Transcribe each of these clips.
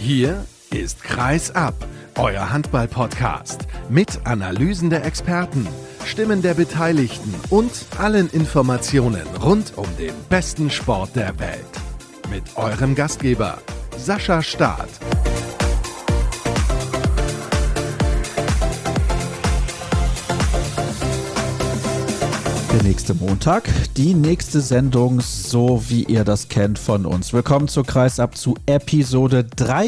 Hier ist Kreis ab, euer Handball-Podcast mit Analysen der Experten, Stimmen der Beteiligten und allen Informationen rund um den besten Sport der Welt. Mit eurem Gastgeber Sascha Staat. Der nächste Montag, die nächste Sendung, so wie ihr das kennt von uns. Willkommen zu Kreisab, zu Episode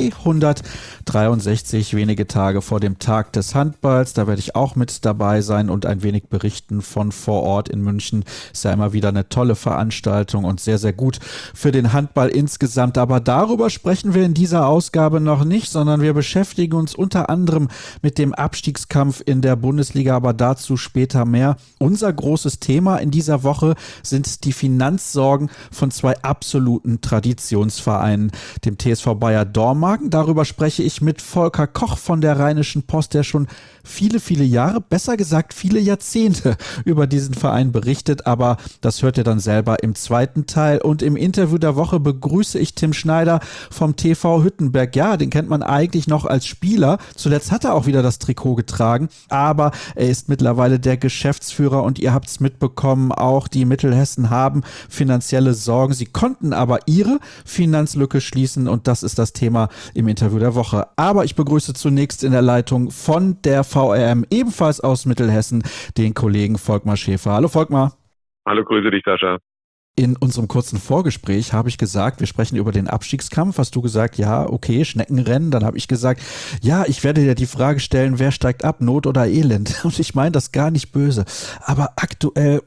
363, wenige Tage vor dem Tag des Handballs. Da werde ich auch mit dabei sein und ein wenig berichten von vor Ort in München. Ist ja immer wieder eine tolle Veranstaltung und sehr, sehr gut für den Handball insgesamt. Aber darüber sprechen wir in dieser Ausgabe noch nicht, sondern wir beschäftigen uns unter anderem mit dem Abstiegskampf in der Bundesliga, aber dazu später mehr. Unser großes Thema in dieser Woche sind die Finanzsorgen von zwei absoluten Traditionsvereinen, dem TSV Bayer Dormagen. Darüber spreche ich mit Volker Koch von der Rheinischen Post, der schon viele, viele Jahre, besser gesagt viele Jahrzehnte über diesen Verein berichtet, aber das hört ihr dann selber im zweiten Teil. Und im Interview der Woche begrüße ich Tim Schneider vom TV Hüttenberg. Ja, den kennt man eigentlich noch als Spieler. Zuletzt hat er auch wieder das Trikot getragen, aber er ist mittlerweile der Geschäftsführer und ihr habt es mitbekommen, auch die Mittelhessen haben finanzielle Sorgen. Sie konnten aber ihre Finanzlücke schließen und das ist das Thema im Interview der Woche. Aber ich begrüße zunächst in der Leitung von der VRM, ebenfalls aus Mittelhessen, den Kollegen Volkmar Schäfer. Hallo Volkmar. Hallo, grüße dich, Sascha. In unserem kurzen Vorgespräch habe ich gesagt, wir sprechen über den Abstiegskampf. Hast du gesagt, ja, okay, Schneckenrennen. Dann habe ich gesagt, ja, ich werde dir die Frage stellen, wer steigt ab, Not oder Elend? Und ich meine das gar nicht böse. Aber aktuell,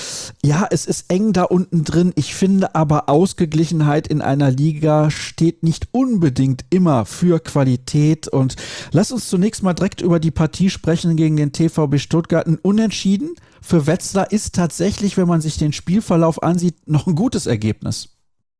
ja, es ist eng da unten drin. Ich finde aber, Ausgeglichenheit in einer Liga steht nicht unbedingt immer für Qualität. Und lass uns zunächst mal direkt über die Partie sprechen gegen den TVB Stuttgart. Ein Unentschieden für Wetzlar ist tatsächlich, wenn man sich den Spielverlauf ansieht, noch ein gutes Ergebnis.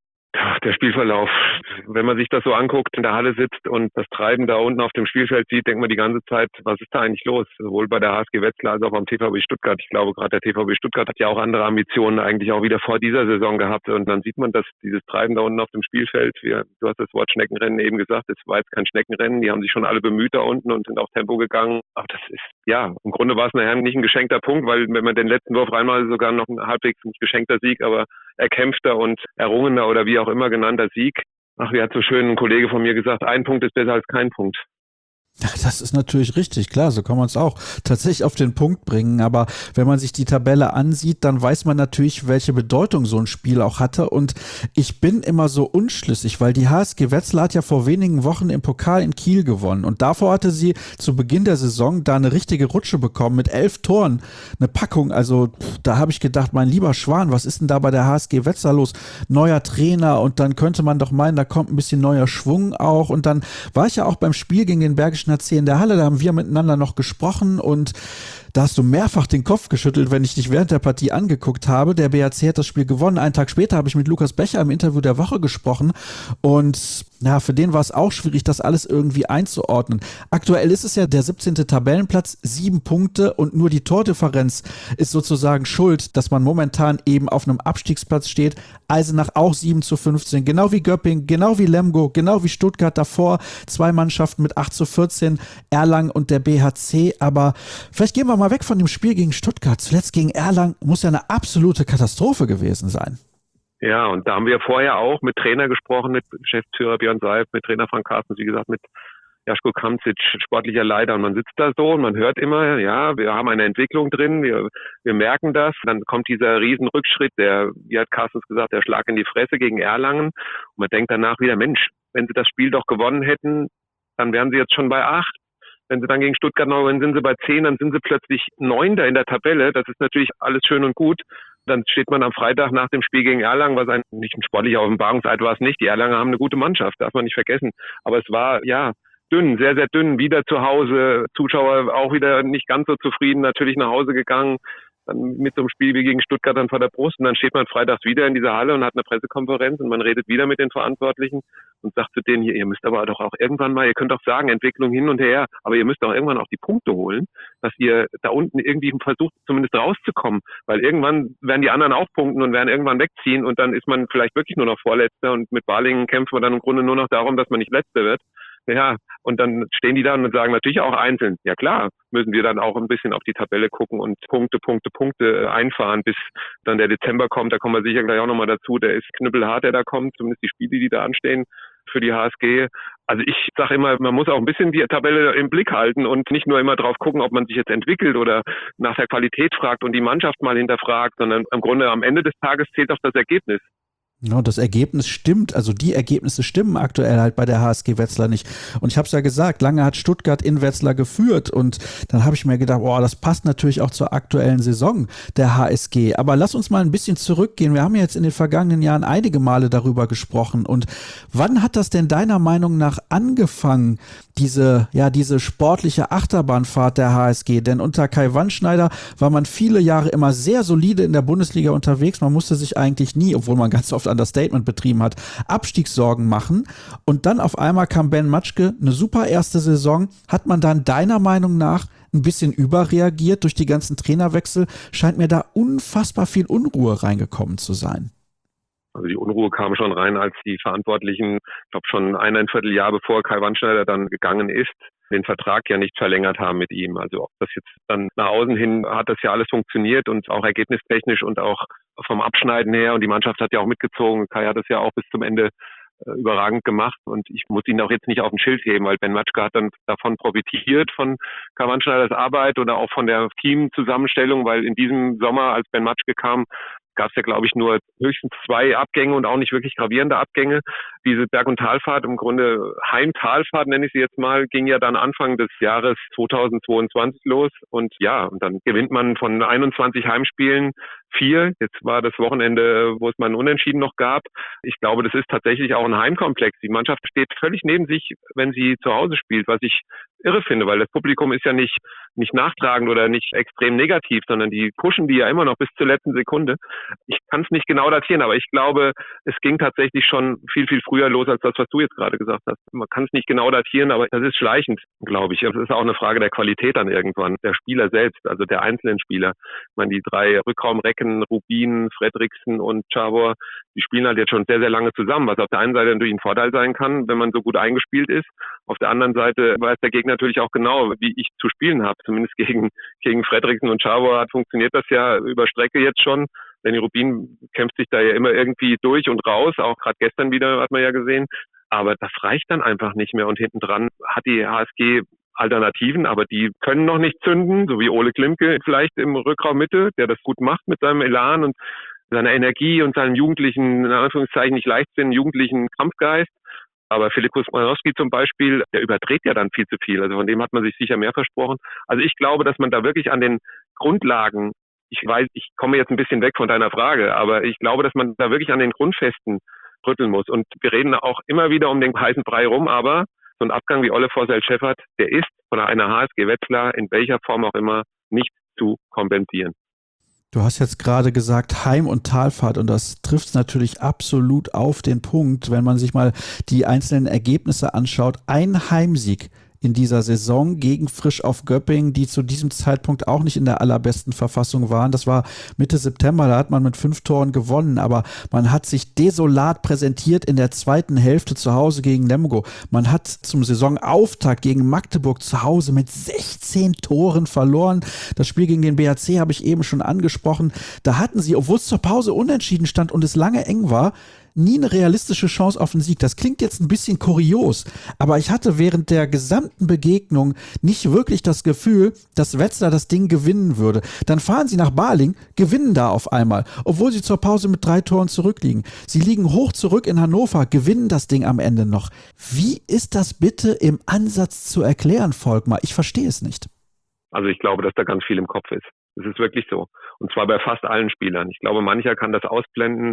Ja, der Spielverlauf, wenn man sich das so anguckt, in der Halle sitzt und das Treiben da unten auf dem Spielfeld sieht, denkt man die ganze Zeit, was ist da eigentlich los? Sowohl bei der HSG Wetzlar als auch beim TVB Stuttgart. Ich glaube, gerade der TVB Stuttgart hat ja auch andere Ambitionen eigentlich auch wieder vor dieser Saison gehabt. Und dann sieht man, dass dieses Treiben da unten auf dem Spielfeld, du hast das Wort Schneckenrennen eben gesagt, es war jetzt kein Schneckenrennen. Die haben sich schon alle bemüht da unten und sind auf Tempo gegangen. Aber das ist, ja, im Grunde war es nachher nicht ein geschenkter Punkt, weil wenn man den letzten Wurf reinmal sogar noch ein halbwegs nicht geschenkter Sieg, aber erkämpfter und errungener oder wie auch immer genannter Sieg. Ach, wie hat so schön ein Kollege von mir gesagt, ein Punkt ist besser als kein Punkt. Ja, das ist natürlich richtig, klar, so kann man es auch tatsächlich auf den Punkt bringen, aber wenn man sich die Tabelle ansieht, dann weiß man natürlich, welche Bedeutung so ein Spiel auch hatte und ich bin immer so unschlüssig, weil die HSG Wetzlar hat ja vor wenigen Wochen im Pokal in Kiel gewonnen und davor hatte sie zu Beginn der Saison da eine richtige Rutsche bekommen mit 11 Toren, eine Packung, also da habe ich gedacht, mein lieber Schwan, was ist denn da bei der HSG Wetzlar los? Neuer Trainer und dann könnte man doch meinen, da kommt ein bisschen neuer Schwung auch und dann war ich ja auch beim Spiel gegen den Bergischen HC in der Halle, da haben wir miteinander noch gesprochen und da hast du mehrfach den Kopf geschüttelt, wenn ich dich während der Partie angeguckt habe. Der BHC hat das Spiel gewonnen. Einen Tag später habe ich mit Lukas Becher im Interview der Woche gesprochen und ja, für den war es auch schwierig, das alles irgendwie einzuordnen. Aktuell ist es ja der 17. Tabellenplatz, 7 Punkte und nur die Tordifferenz ist sozusagen schuld, dass man momentan eben auf einem Abstiegsplatz steht. Eisenach auch 7:15, genau wie Göpping, genau wie Lemgo, genau wie Stuttgart davor. 2 Mannschaften mit 8:14, Erlangen und der BHC. Aber vielleicht gehen wir mal weg von dem Spiel gegen Stuttgart. Zuletzt gegen Erlangen muss ja eine absolute Katastrophe gewesen sein. Ja, und da haben wir vorher auch mit Trainer gesprochen, mit Geschäftsführer Björn Seif, mit Trainer Frank Carstens, wie gesagt, mit Jaschko Kamzic, sportlicher Leiter. Und man sitzt da so und man hört immer, ja, wir haben eine Entwicklung drin, wir merken das. Dann kommt dieser Riesenrückschritt, wie hat Carstens gesagt, der Schlag in die Fresse gegen Erlangen. Und man denkt danach wieder, Mensch, wenn sie das Spiel doch gewonnen hätten, dann wären sie jetzt schon bei 8. Wenn sie dann gegen Stuttgart noch, dann sind sie bei 10, dann sind sie plötzlich 9. in der Tabelle. Das ist natürlich alles schön und gut. Dann steht man am Freitag nach dem Spiel gegen Erlangen, was nicht ein sportlicher Offenbarungseid war es nicht. Die Erlanger haben eine gute Mannschaft, darf man nicht vergessen. Aber es war, ja, dünn, sehr, sehr dünn. Wieder zu Hause, Zuschauer auch wieder nicht ganz so zufrieden, natürlich nach Hause gegangen. dann mit so einem Spiel wie gegen Stuttgart dann vor der Brust und dann steht man freitags wieder in dieser Halle und hat eine Pressekonferenz und man redet wieder mit den Verantwortlichen und sagt zu denen hier, ihr müsst aber doch auch irgendwann mal, ihr könnt doch sagen, Entwicklung hin und her, aber ihr müsst auch irgendwann auch die Punkte holen, dass ihr da unten irgendwie versucht, zumindest rauszukommen, weil irgendwann werden die anderen auch punkten und werden irgendwann wegziehen und dann ist man vielleicht wirklich nur noch Vorletzter und mit Balingen kämpfen wir dann im Grunde nur noch darum, dass man nicht Letzter wird. Ja, und dann stehen die da und sagen natürlich auch einzeln, ja klar, müssen wir dann auch ein bisschen auf die Tabelle gucken und Punkte einfahren, bis dann der Dezember kommt, da kommen wir sicher gleich auch nochmal dazu, der ist knüppelhart, der da kommt, zumindest die Spiele, die da anstehen für die HSG. Also ich sage immer, man muss auch ein bisschen die Tabelle im Blick halten und nicht nur immer drauf gucken, ob man sich jetzt entwickelt oder nach der Qualität fragt und die Mannschaft mal hinterfragt, sondern im Grunde am Ende des Tages zählt auch das Ergebnis. Ja, das Ergebnis stimmt, also die Ergebnisse stimmen aktuell halt bei der HSG Wetzlar nicht. Und ich habe es ja gesagt, lange hat Stuttgart in Wetzlar geführt und dann habe ich mir gedacht, das passt natürlich auch zur aktuellen Saison der HSG. Aber lass uns mal ein bisschen zurückgehen. Wir haben ja jetzt in den vergangenen Jahren einige Male darüber gesprochen. Und wann hat das denn deiner Meinung nach angefangen, diese sportliche Achterbahnfahrt der HSG? Denn unter Kai Wandschneider war man viele Jahre immer sehr solide in der Bundesliga unterwegs. Man musste sich eigentlich nie, obwohl man ganz oft Understatement betrieben hat, Abstiegssorgen machen. Und dann auf einmal kam Ben Matschke, eine super erste Saison. Hat man dann deiner Meinung nach ein bisschen überreagiert durch die ganzen Trainerwechsel? Scheint mir da unfassbar viel Unruhe reingekommen zu sein. Also die Unruhe kam schon rein, als die Verantwortlichen, ich glaube schon ein Vierteljahr bevor Kai Wandschneider dann gegangen ist, den Vertrag ja nicht verlängert haben mit ihm. Also ob das jetzt dann nach außen hin hat das ja alles funktioniert und auch ergebnistechnisch und auch vom Abschneiden her und die Mannschaft hat ja auch mitgezogen. Kai hat das ja auch bis zum Ende überragend gemacht und ich muss ihn auch jetzt nicht auf ein Schild heben, weil Ben Matschke hat dann davon profitiert von Kai Wandschneiders Arbeit oder auch von der Teamzusammenstellung, weil in diesem Sommer, als Ben Matschke kam, gab es ja, glaube ich, nur höchstens 2 Abgänge und auch nicht wirklich gravierende Abgänge. Diese Berg- und Talfahrt, im Grunde Heimtalfahrt nenne ich sie jetzt mal, ging ja dann Anfang des Jahres 2022 los. Und ja, und dann gewinnt man von 21 Heimspielen 4. Jetzt war das Wochenende, wo es mal ein Unentschieden noch gab. Ich glaube, das ist tatsächlich auch ein Heimkomplex. Die Mannschaft steht völlig neben sich, wenn sie zu Hause spielt, was ich irre finde, weil das Publikum ist ja nicht nachtragend oder nicht extrem negativ, sondern die pushen die ja immer noch bis zur letzten Sekunde. Ich kann es nicht genau datieren, aber ich glaube, es ging tatsächlich schon viel, viel früher los als das, was du jetzt gerade gesagt hast. Man kann es nicht genau datieren, aber das ist schleichend, glaube ich. Es ist auch eine Frage der Qualität dann irgendwann, der Spieler selbst, also der einzelnen Spieler. Ich meine, die 3 Rückraumrecken, Rubin, Fredriksen und Czavor, die spielen halt jetzt schon sehr, sehr lange zusammen, was auf der einen Seite natürlich ein Vorteil sein kann, wenn man so gut eingespielt ist. Auf der anderen Seite weiß der Gegner natürlich auch genau, wie ich zu spielen habe. Zumindest gegen Fredriksen und Czavor funktioniert das ja über Strecke jetzt schon. Danny Rubin kämpft sich da ja immer irgendwie durch und raus, auch gerade gestern wieder hat man ja gesehen. Aber das reicht dann einfach nicht mehr und hinten dran hat die HSG Alternativen, aber die können noch nicht zünden, so wie Ole Klimke vielleicht im Rückraum Mitte, der das gut macht mit seinem Elan und seiner Energie und seinem jugendlichen, in Anführungszeichen nicht Leichtsinn, jugendlichen Kampfgeist. Aber Filip Kusmanowski zum Beispiel, der überdreht ja dann viel zu viel. Also von dem hat man sich sicher mehr versprochen. Also ich glaube, dass man da wirklich an den Grundlagen, ich weiß, ich komme jetzt ein bisschen weg von deiner Frage, aber ich glaube, dass man da wirklich an den Grundfesten rütteln muss. Und wir reden auch immer wieder um den heißen Brei rum, aber so ein Abgang wie Olle Forsell-Scheffert, der ist von einer HSG Wetzlar in welcher Form auch immer nicht zu kompensieren. Du hast jetzt gerade gesagt Heim- und Talfahrt und das trifft natürlich absolut auf den Punkt, wenn man sich mal die einzelnen Ergebnisse anschaut. Ein Heimsieg in dieser Saison gegen Frisch auf Göppingen, die zu diesem Zeitpunkt auch nicht in der allerbesten Verfassung waren. Das war Mitte September, da hat man mit 5 Toren gewonnen, aber man hat sich desolat präsentiert in der zweiten Hälfte zu Hause gegen Lemgo. Man hat zum Saisonauftakt gegen Magdeburg zu Hause mit 16 Toren verloren. Das Spiel gegen den BHC habe ich eben schon angesprochen. Da hatten sie, obwohl es zur Pause unentschieden stand und es lange eng war, nie eine realistische Chance auf den Sieg. Das klingt jetzt ein bisschen kurios, aber ich hatte während der gesamten Begegnung nicht wirklich das Gefühl, dass Wetzlar das Ding gewinnen würde. Dann fahren sie nach Balingen, gewinnen da auf einmal, obwohl sie zur Pause mit 3 Toren zurückliegen. Sie liegen hoch zurück in Hannover, gewinnen das Ding am Ende noch. Wie ist das bitte im Ansatz zu erklären, Volkmar? Ich verstehe es nicht. Also ich glaube, dass da ganz viel im Kopf ist. Es ist wirklich so. Und zwar bei fast allen Spielern. Ich glaube, mancher kann das ausblenden.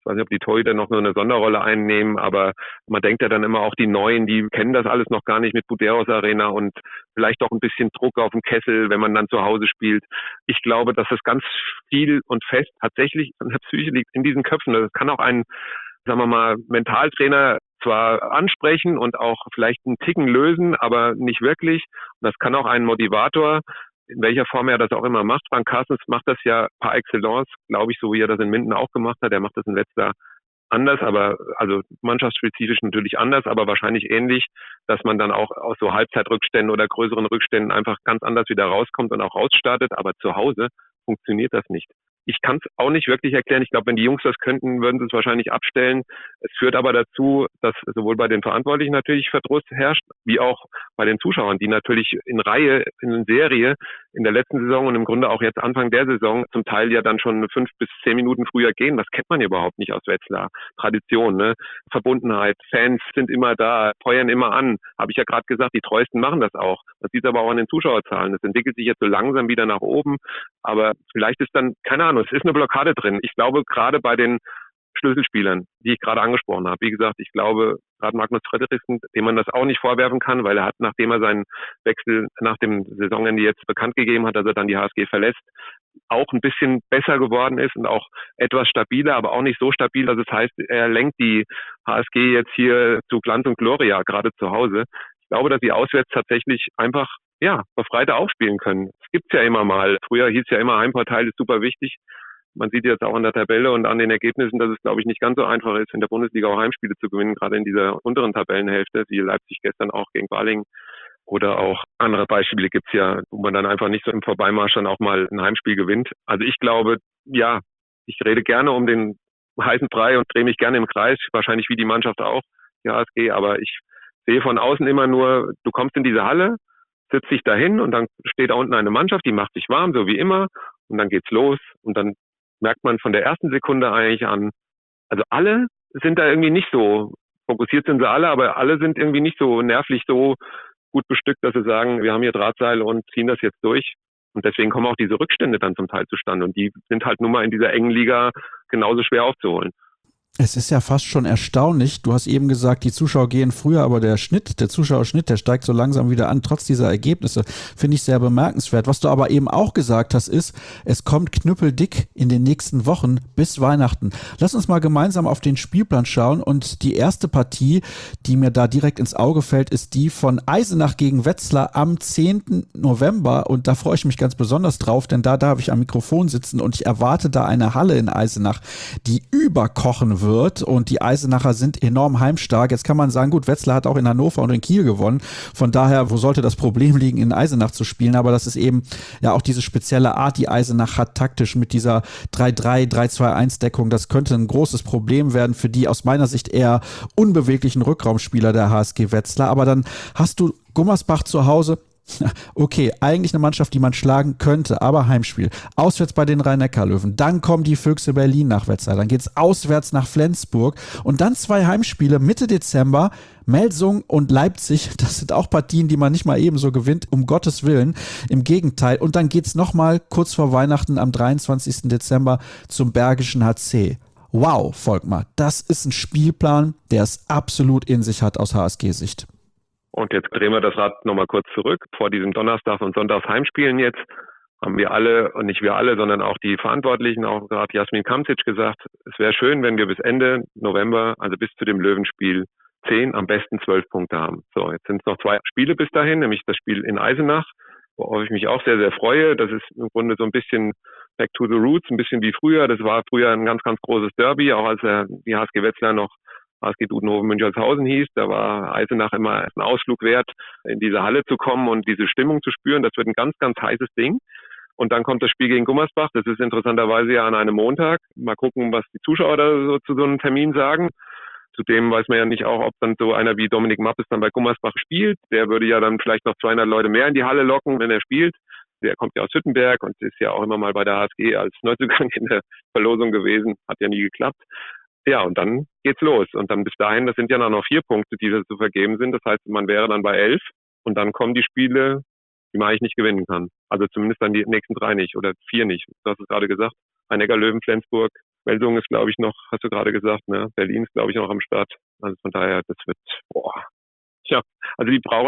Ich weiß nicht, ob die Torhüter noch nur eine Sonderrolle einnehmen, aber man denkt ja dann immer auch die Neuen, die kennen das alles noch gar nicht mit Buderos Arena und vielleicht auch ein bisschen Druck auf dem Kessel, wenn man dann zu Hause spielt. Ich glaube, dass das ganz viel und fest tatsächlich an der Psyche liegt, in diesen Köpfen. Das kann auch ein, sagen wir mal, Mentaltrainer zwar ansprechen und auch vielleicht einen Ticken lösen, aber nicht wirklich. Und das kann auch ein Motivator, in welcher Form er das auch immer macht. Frank Carstens macht das ja par excellence, glaube ich, so wie er das in Minden auch gemacht hat. Er macht das in Wetzlar anders, aber also mannschaftsspezifisch natürlich anders, aber wahrscheinlich ähnlich, dass man dann auch aus so Halbzeitrückständen oder größeren Rückständen einfach ganz anders wieder rauskommt und auch rausstartet. Aber zu Hause funktioniert das nicht. Ich kann es auch nicht wirklich erklären. Ich glaube, wenn die Jungs das könnten, würden sie es wahrscheinlich abstellen. Es führt aber dazu, dass sowohl bei den Verantwortlichen natürlich Verdruss herrscht, wie auch bei den Zuschauern, die natürlich in Reihe, in Serie in der letzten Saison und im Grunde auch jetzt Anfang der Saison zum Teil ja dann schon 5 bis 10 Minuten früher gehen. Das kennt man ja überhaupt nicht aus Wetzlar. Tradition, ne? Verbundenheit, Fans sind immer da, feuern immer an. Habe ich ja gerade gesagt, die Treuesten machen das auch. Man sieht aber auch an den Zuschauerzahlen. Es entwickelt sich jetzt so langsam wieder nach oben. Aber vielleicht ist dann, keine Ahnung, es ist eine Blockade drin. Ich glaube, gerade bei den Schlüsselspielern, die ich gerade angesprochen habe. Wie gesagt, ich glaube, gerade Magnus Fredriksen, dem man das auch nicht vorwerfen kann, weil er hat, nachdem er seinen Wechsel nach dem Saisonende jetzt bekannt gegeben hat, dass er dann die HSG verlässt, auch ein bisschen besser geworden ist und auch etwas stabiler, aber auch nicht so stabil, dass es heißt, er lenkt die HSG jetzt hier zu Glanz und Gloria, gerade zu Hause. Ich glaube, dass sie auswärts tatsächlich einfach, ja, befreiter aufspielen können. Es gibt's ja immer mal. Früher hieß ja immer, Heimvorteil ist super wichtig. Man sieht jetzt auch an der Tabelle und an den Ergebnissen, dass es, glaube ich, nicht ganz so einfach ist, in der Bundesliga auch Heimspiele zu gewinnen, gerade in dieser unteren Tabellenhälfte, wie Leipzig gestern auch gegen Balingen. Oder auch andere Beispiele gibt's ja, wo man dann einfach nicht so im Vorbeimarsch dann auch mal ein Heimspiel gewinnt. Also ich glaube, ja, ich rede gerne um den heißen Brei und drehe mich gerne im Kreis, wahrscheinlich wie die Mannschaft auch, die HSG, aber ich sehe von außen immer nur, du kommst in diese Halle, sitzt dich dahin und dann steht da unten eine Mannschaft, die macht sich warm, so wie immer, und dann geht's los und dann merkt man von der ersten Sekunde eigentlich an, also alle sind da irgendwie nicht so, fokussiert sind sie alle, aber alle sind irgendwie nicht so nervlich so gut bestückt, dass sie sagen, wir haben hier Drahtseile und ziehen das jetzt durch. Und deswegen kommen auch diese Rückstände dann zum Teil zustande. Und die sind halt nun mal in dieser engen Liga genauso schwer aufzuholen. Es ist ja fast schon erstaunlich. Du hast eben gesagt, die Zuschauer gehen früher, aber der Zuschauerschnitt, der steigt so langsam wieder an, trotz dieser Ergebnisse. Finde ich sehr bemerkenswert. Was du aber eben auch gesagt hast, ist, es kommt knüppeldick in den nächsten Wochen bis Weihnachten. Lass uns mal gemeinsam auf den Spielplan schauen. Und die erste Partie, die mir da direkt ins Auge fällt, ist die von Eisenach gegen Wetzlar am 10. November. Und da freue ich mich ganz besonders drauf, denn da darf ich am Mikrofon sitzen und ich erwarte da eine Halle in Eisenach, die überkochen wird und die Eisenacher sind enorm heimstark. Jetzt kann man sagen, gut, Wetzlar hat auch in Hannover und in Kiel gewonnen. Von daher, wo sollte das Problem liegen, in Eisenach zu spielen? Aber das ist eben ja auch diese spezielle Art, die Eisenach hat taktisch mit dieser 3-3, 3-2-1-Deckung. Das könnte ein großes Problem werden für die aus meiner Sicht eher unbeweglichen Rückraumspieler der HSG Wetzlar. Aber dann hast du Gummersbach zu Hause. Okay, eigentlich eine Mannschaft, die man schlagen könnte, aber Heimspiel. Auswärts bei den Rhein-Neckar-Löwen. Dann kommen die Füchse Berlin nach Wetzlar. Dann geht's auswärts nach Flensburg. Und dann 2 Heimspiele Mitte Dezember. Melsung und Leipzig. Das sind auch Partien, die man nicht mal ebenso gewinnt, um Gottes Willen. Im Gegenteil. Und dann geht's nochmal kurz vor Weihnachten am 23. Dezember zum Bergischen HC. Wow, Volkmar, das ist ein Spielplan, der es absolut in sich hat aus HSG-Sicht. Und jetzt drehen wir das Rad nochmal kurz zurück. Vor diesem Donnerstags- und Sonntagsheimspielen jetzt haben wir alle, und nicht wir alle, sondern auch die Verantwortlichen, auch gerade Jasmin Kamzic gesagt, es wäre schön, wenn wir bis Ende November, also bis zu dem Löwenspiel, 10, am besten 12 Punkte haben. So, jetzt sind es noch 2 Spiele bis dahin, nämlich das Spiel in Eisenach, worauf ich mich auch sehr, sehr freue. Das ist im Grunde so ein bisschen back to the roots, ein bisschen wie früher. Das war früher ein ganz, ganz großes Derby, auch als die HSG Wetzlar noch HSG Dudenhofen-Münchershausen hieß. Da war Eisenach immer ein Ausflug wert, in diese Halle zu kommen und diese Stimmung zu spüren. Das wird ein ganz, ganz heißes Ding. Und dann kommt das Spiel gegen Gummersbach. Das ist interessanterweise ja an einem Montag. Mal gucken, was die Zuschauer da so zu so einem Termin sagen. Zudem weiß man ja nicht auch, ob dann so einer wie Dominik Mappes dann bei Gummersbach spielt. Der würde ja dann vielleicht noch 200 Leute mehr in die Halle locken, wenn er spielt. Der kommt ja aus Hüttenberg und ist ja auch immer mal bei der HSG als Neuzugang in der Verlosung gewesen. Hat ja nie geklappt. Ja, und dann geht's los. Und dann bis dahin, das sind ja noch 4 Punkte, die zu vergeben sind. Das heißt, man wäre dann bei 11. Und dann kommen die Spiele, die man eigentlich nicht gewinnen kann. Also zumindest dann die nächsten 3 nicht oder 4 nicht. Du hast es gerade gesagt. Rhein-Neckar-Löwen, Flensburg, Melsungen ist, glaube ich, noch, hast du gerade gesagt, ne? Berlin ist, glaube ich, noch am Start. Also von daher, das wird, ja, also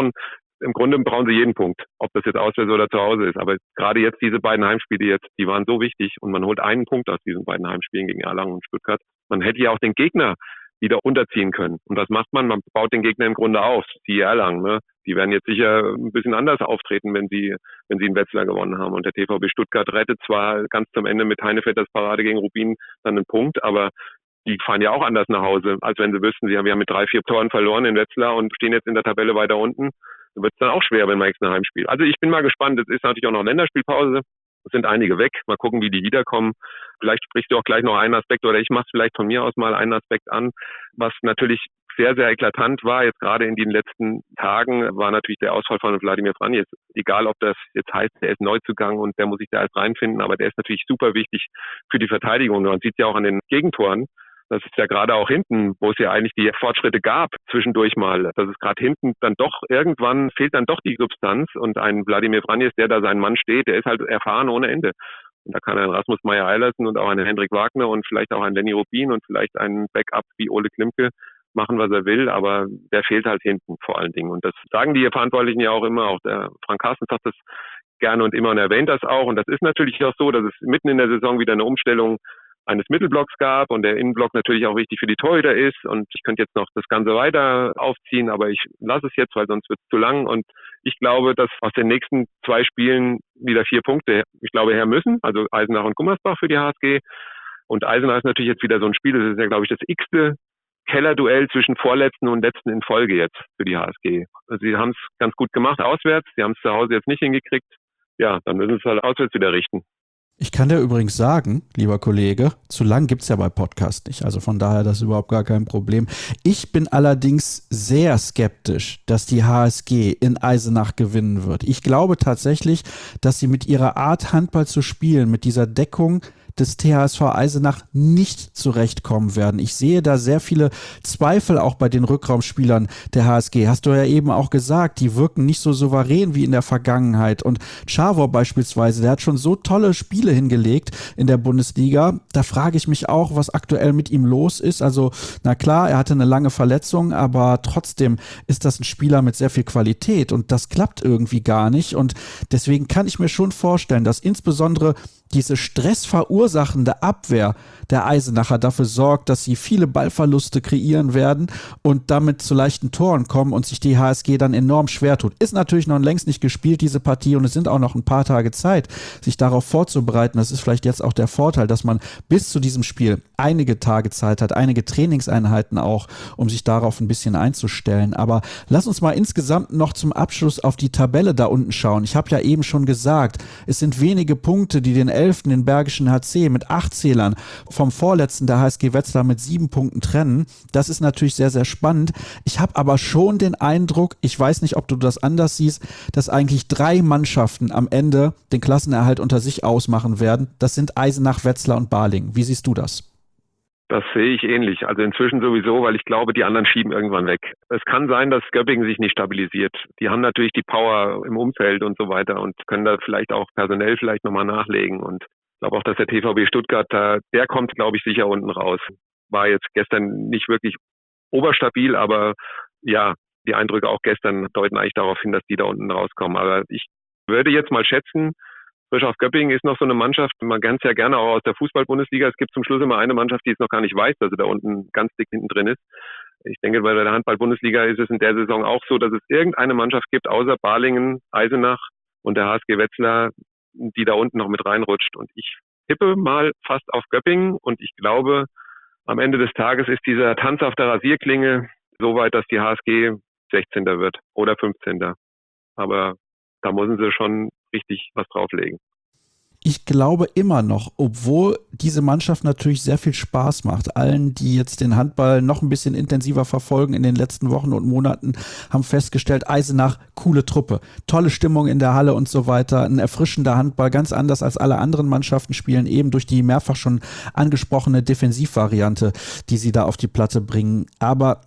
im Grunde brauchen sie jeden Punkt, ob das jetzt auswärts oder zu Hause ist. Aber gerade jetzt diese beiden Heimspiele jetzt, die waren so wichtig und man holt einen Punkt aus diesen beiden Heimspielen gegen Erlangen und Stuttgart. Man hätte ja auch den Gegner wieder unterziehen können. Und was macht man? Man baut den Gegner im Grunde auf. Die Erlangen, ne? Die werden jetzt sicher ein bisschen anders auftreten, wenn sie in Wetzlar gewonnen haben. Und der TVB Stuttgart rettet zwar ganz zum Ende mit Heinevetters Parade gegen Rubin dann einen Punkt, aber die fahren ja auch anders nach Hause, als wenn sie wüssten, wir haben mit 3-4 Toren verloren in Wetzlar und stehen jetzt in der Tabelle weiter unten. Dann wird es dann auch schwer, wenn man jetzt ein Heimspiel. Also ich bin mal gespannt. Es ist natürlich auch noch Länderspielpause. Es sind einige weg. Mal gucken, wie die wiederkommen. Vielleicht sprichst du auch gleich noch einen Aspekt oder ich mache es vielleicht von mir aus mal einen Aspekt an, was natürlich sehr, sehr eklatant war, jetzt gerade in den letzten Tagen, war natürlich der Ausfall von Wladimir Vranjes. Egal, ob das jetzt heißt, der ist Neuzugang und der muss sich da erst reinfinden, aber der ist natürlich super wichtig für die Verteidigung. Man sieht ja auch an den Gegentoren, das ist ja gerade auch hinten, wo es ja eigentlich die Fortschritte gab zwischendurch mal, dass es gerade hinten dann doch irgendwann fehlt dann doch die Substanz und ein Wladimir Vranjes, der da sein Mann steht, der ist halt erfahren ohne Ende. Und da kann ein Rasmus Meyer-Eilersen und auch ein Hendrik Wagner und vielleicht auch ein Lenny Rubin und vielleicht ein Backup wie Ole Klimke machen, was er will, aber der fehlt halt hinten vor allen Dingen. Und das sagen die Verantwortlichen ja auch immer, auch der Frank Carstens sagt das gerne und immer und erwähnt das auch. Und das ist natürlich auch so, dass es mitten in der Saison wieder eine Umstellung eines Mittelblocks gab und der Innenblock natürlich auch wichtig für die Torhüter ist und ich könnte jetzt noch das Ganze weiter aufziehen, aber ich lasse es jetzt, weil sonst wird es zu lang und ich glaube, dass aus den nächsten 2 Spielen wieder 4 Punkte, ich glaube, her müssen, also Eisenach und Gummersbach für die HSG und Eisenach ist natürlich jetzt wieder so ein Spiel, das ist ja, glaube ich, das x-te Kellerduell zwischen Vorletzten und Letzten in Folge jetzt für die HSG. Also sie haben es ganz gut gemacht auswärts, sie haben es zu Hause jetzt nicht hingekriegt, ja, dann müssen sie es halt auswärts wieder richten. Ich kann dir übrigens sagen, lieber Kollege, zu lang gibt's ja bei Podcast nicht. Also von daher das ist überhaupt gar kein Problem. Ich bin allerdings sehr skeptisch, dass die HSG in Eisenach gewinnen wird. Ich glaube tatsächlich, dass sie mit ihrer Art Handball zu spielen, mit dieser Deckung des THSV Eisenach nicht zurechtkommen werden. Ich sehe da sehr viele Zweifel auch bei den Rückraumspielern der HSG. Hast du ja eben auch gesagt, die wirken nicht so souverän wie in der Vergangenheit. Und Czavor beispielsweise, der hat schon so tolle Spiele hingelegt in der Bundesliga. Da frage ich mich auch, was aktuell mit ihm los ist. Also, na klar, er hatte eine lange Verletzung, aber trotzdem ist das ein Spieler mit sehr viel Qualität und das klappt irgendwie gar nicht. Und deswegen kann ich mir schon vorstellen, dass insbesondere diese stressverursachende Abwehr der Eisenacher dafür sorgt, dass sie viele Ballverluste kreieren werden und damit zu leichten Toren kommen und sich die HSG dann enorm schwer tut. Ist natürlich noch längst nicht gespielt, diese Partie, und es sind auch noch ein paar Tage Zeit, sich darauf vorzubereiten. Das ist vielleicht jetzt auch der Vorteil, dass man bis zu diesem Spiel einige Tage Zeit hat, einige Trainingseinheiten auch, um sich darauf ein bisschen einzustellen. Aber lass uns mal insgesamt noch zum Abschluss auf die Tabelle da unten schauen. Ich habe ja eben schon gesagt, es sind wenige Punkte, die den 11., den Bergischen HC mit 8 Zählern vom Vorletzten, der HSG Wetzlar, mit 7 Punkten trennen. Das ist natürlich sehr, sehr spannend. Ich habe aber schon den Eindruck, ich weiß nicht, ob du das anders siehst, dass eigentlich 3 Mannschaften am Ende den Klassenerhalt unter sich ausmachen werden. Das sind Eisenach, Wetzlar und Balingen. Wie siehst du das? Das sehe ich ähnlich. Also inzwischen sowieso, weil ich glaube, die anderen schieben irgendwann weg. Es kann sein, dass Göppingen sich nicht stabilisiert. Die haben natürlich die Power im Umfeld und so weiter und können da vielleicht auch personell vielleicht nochmal nachlegen. Und ich glaube auch, dass der TVB Stuttgart, der kommt, glaube ich, sicher unten raus. War jetzt gestern nicht wirklich oberstabil, aber ja, die Eindrücke auch gestern deuten eigentlich darauf hin, dass die da unten rauskommen. Aber ich würde jetzt mal schätzen, Frisch Göppingen ist noch so eine Mannschaft, man kennt es ja gerne auch aus der Fußball-Bundesliga. Es gibt zum Schluss immer eine Mannschaft, die es noch gar nicht weiß, dass sie da unten ganz dick hinten drin ist. Ich denke, bei der Handball-Bundesliga ist es in der Saison auch so, dass es irgendeine Mannschaft gibt, außer Balingen, Eisenach und der HSG Wetzlar, die da unten noch mit reinrutscht. Und ich tippe mal fast auf Göppingen und ich glaube, am Ende des Tages ist dieser Tanz auf der Rasierklinge so weit, dass die HSG 16. wird oder 15. Aber da müssen sie schon richtig was drauflegen. Ich glaube immer noch, obwohl diese Mannschaft natürlich sehr viel Spaß macht. Allen, die jetzt den Handball noch ein bisschen intensiver verfolgen in den letzten Wochen und Monaten, haben festgestellt, Eisenach, coole Truppe, tolle Stimmung in der Halle und so weiter, ein erfrischender Handball, ganz anders als alle anderen Mannschaften spielen, eben durch die mehrfach schon angesprochene Defensivvariante, die sie da auf die Platte bringen. Aber ich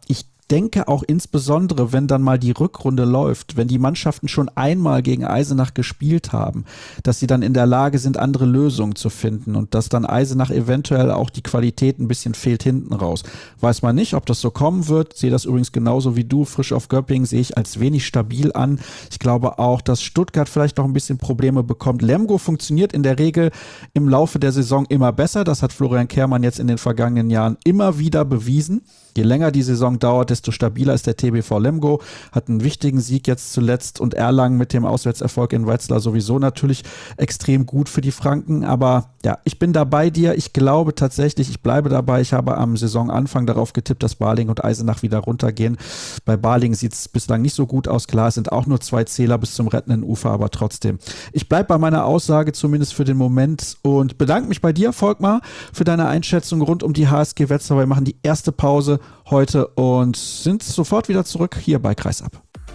denke auch insbesondere, wenn dann mal die Rückrunde läuft, wenn die Mannschaften schon einmal gegen Eisenach gespielt haben, dass sie dann in der Lage sind, andere Lösungen zu finden und dass dann Eisenach eventuell auch die Qualität ein bisschen fehlt hinten raus. Weiß man nicht, ob das so kommen wird. Sehe das übrigens genauso wie du. Frisch auf Göppingen sehe ich als wenig stabil an. Ich glaube auch, dass Stuttgart vielleicht noch ein bisschen Probleme bekommt. Lemgo funktioniert in der Regel im Laufe der Saison immer besser. Das hat Florian Kehrmann jetzt in den vergangenen Jahren immer wieder bewiesen. Je länger die Saison dauert, desto stabiler ist der TBV Lemgo. Hat einen wichtigen Sieg jetzt zuletzt und Erlangen mit dem Auswärtserfolg in Wetzlar sowieso natürlich extrem gut für die Franken. Aber ja, ich bin da bei dir. Ich glaube tatsächlich, ich bleibe dabei. Ich habe am Saisonanfang darauf getippt, dass Balingen und Eisenach wieder runtergehen. Bei Balingen sieht es bislang nicht so gut aus. Klar, es sind auch nur 2 Zähler bis zum rettenden Ufer, aber trotzdem. Ich bleibe bei meiner Aussage zumindest für den Moment und bedanke mich bei dir, Volkmar, für deine Einschätzung rund um die HSG Wetzlar. Wir machen die erste Pause heute und sind sofort wieder zurück hier bei Kreisab.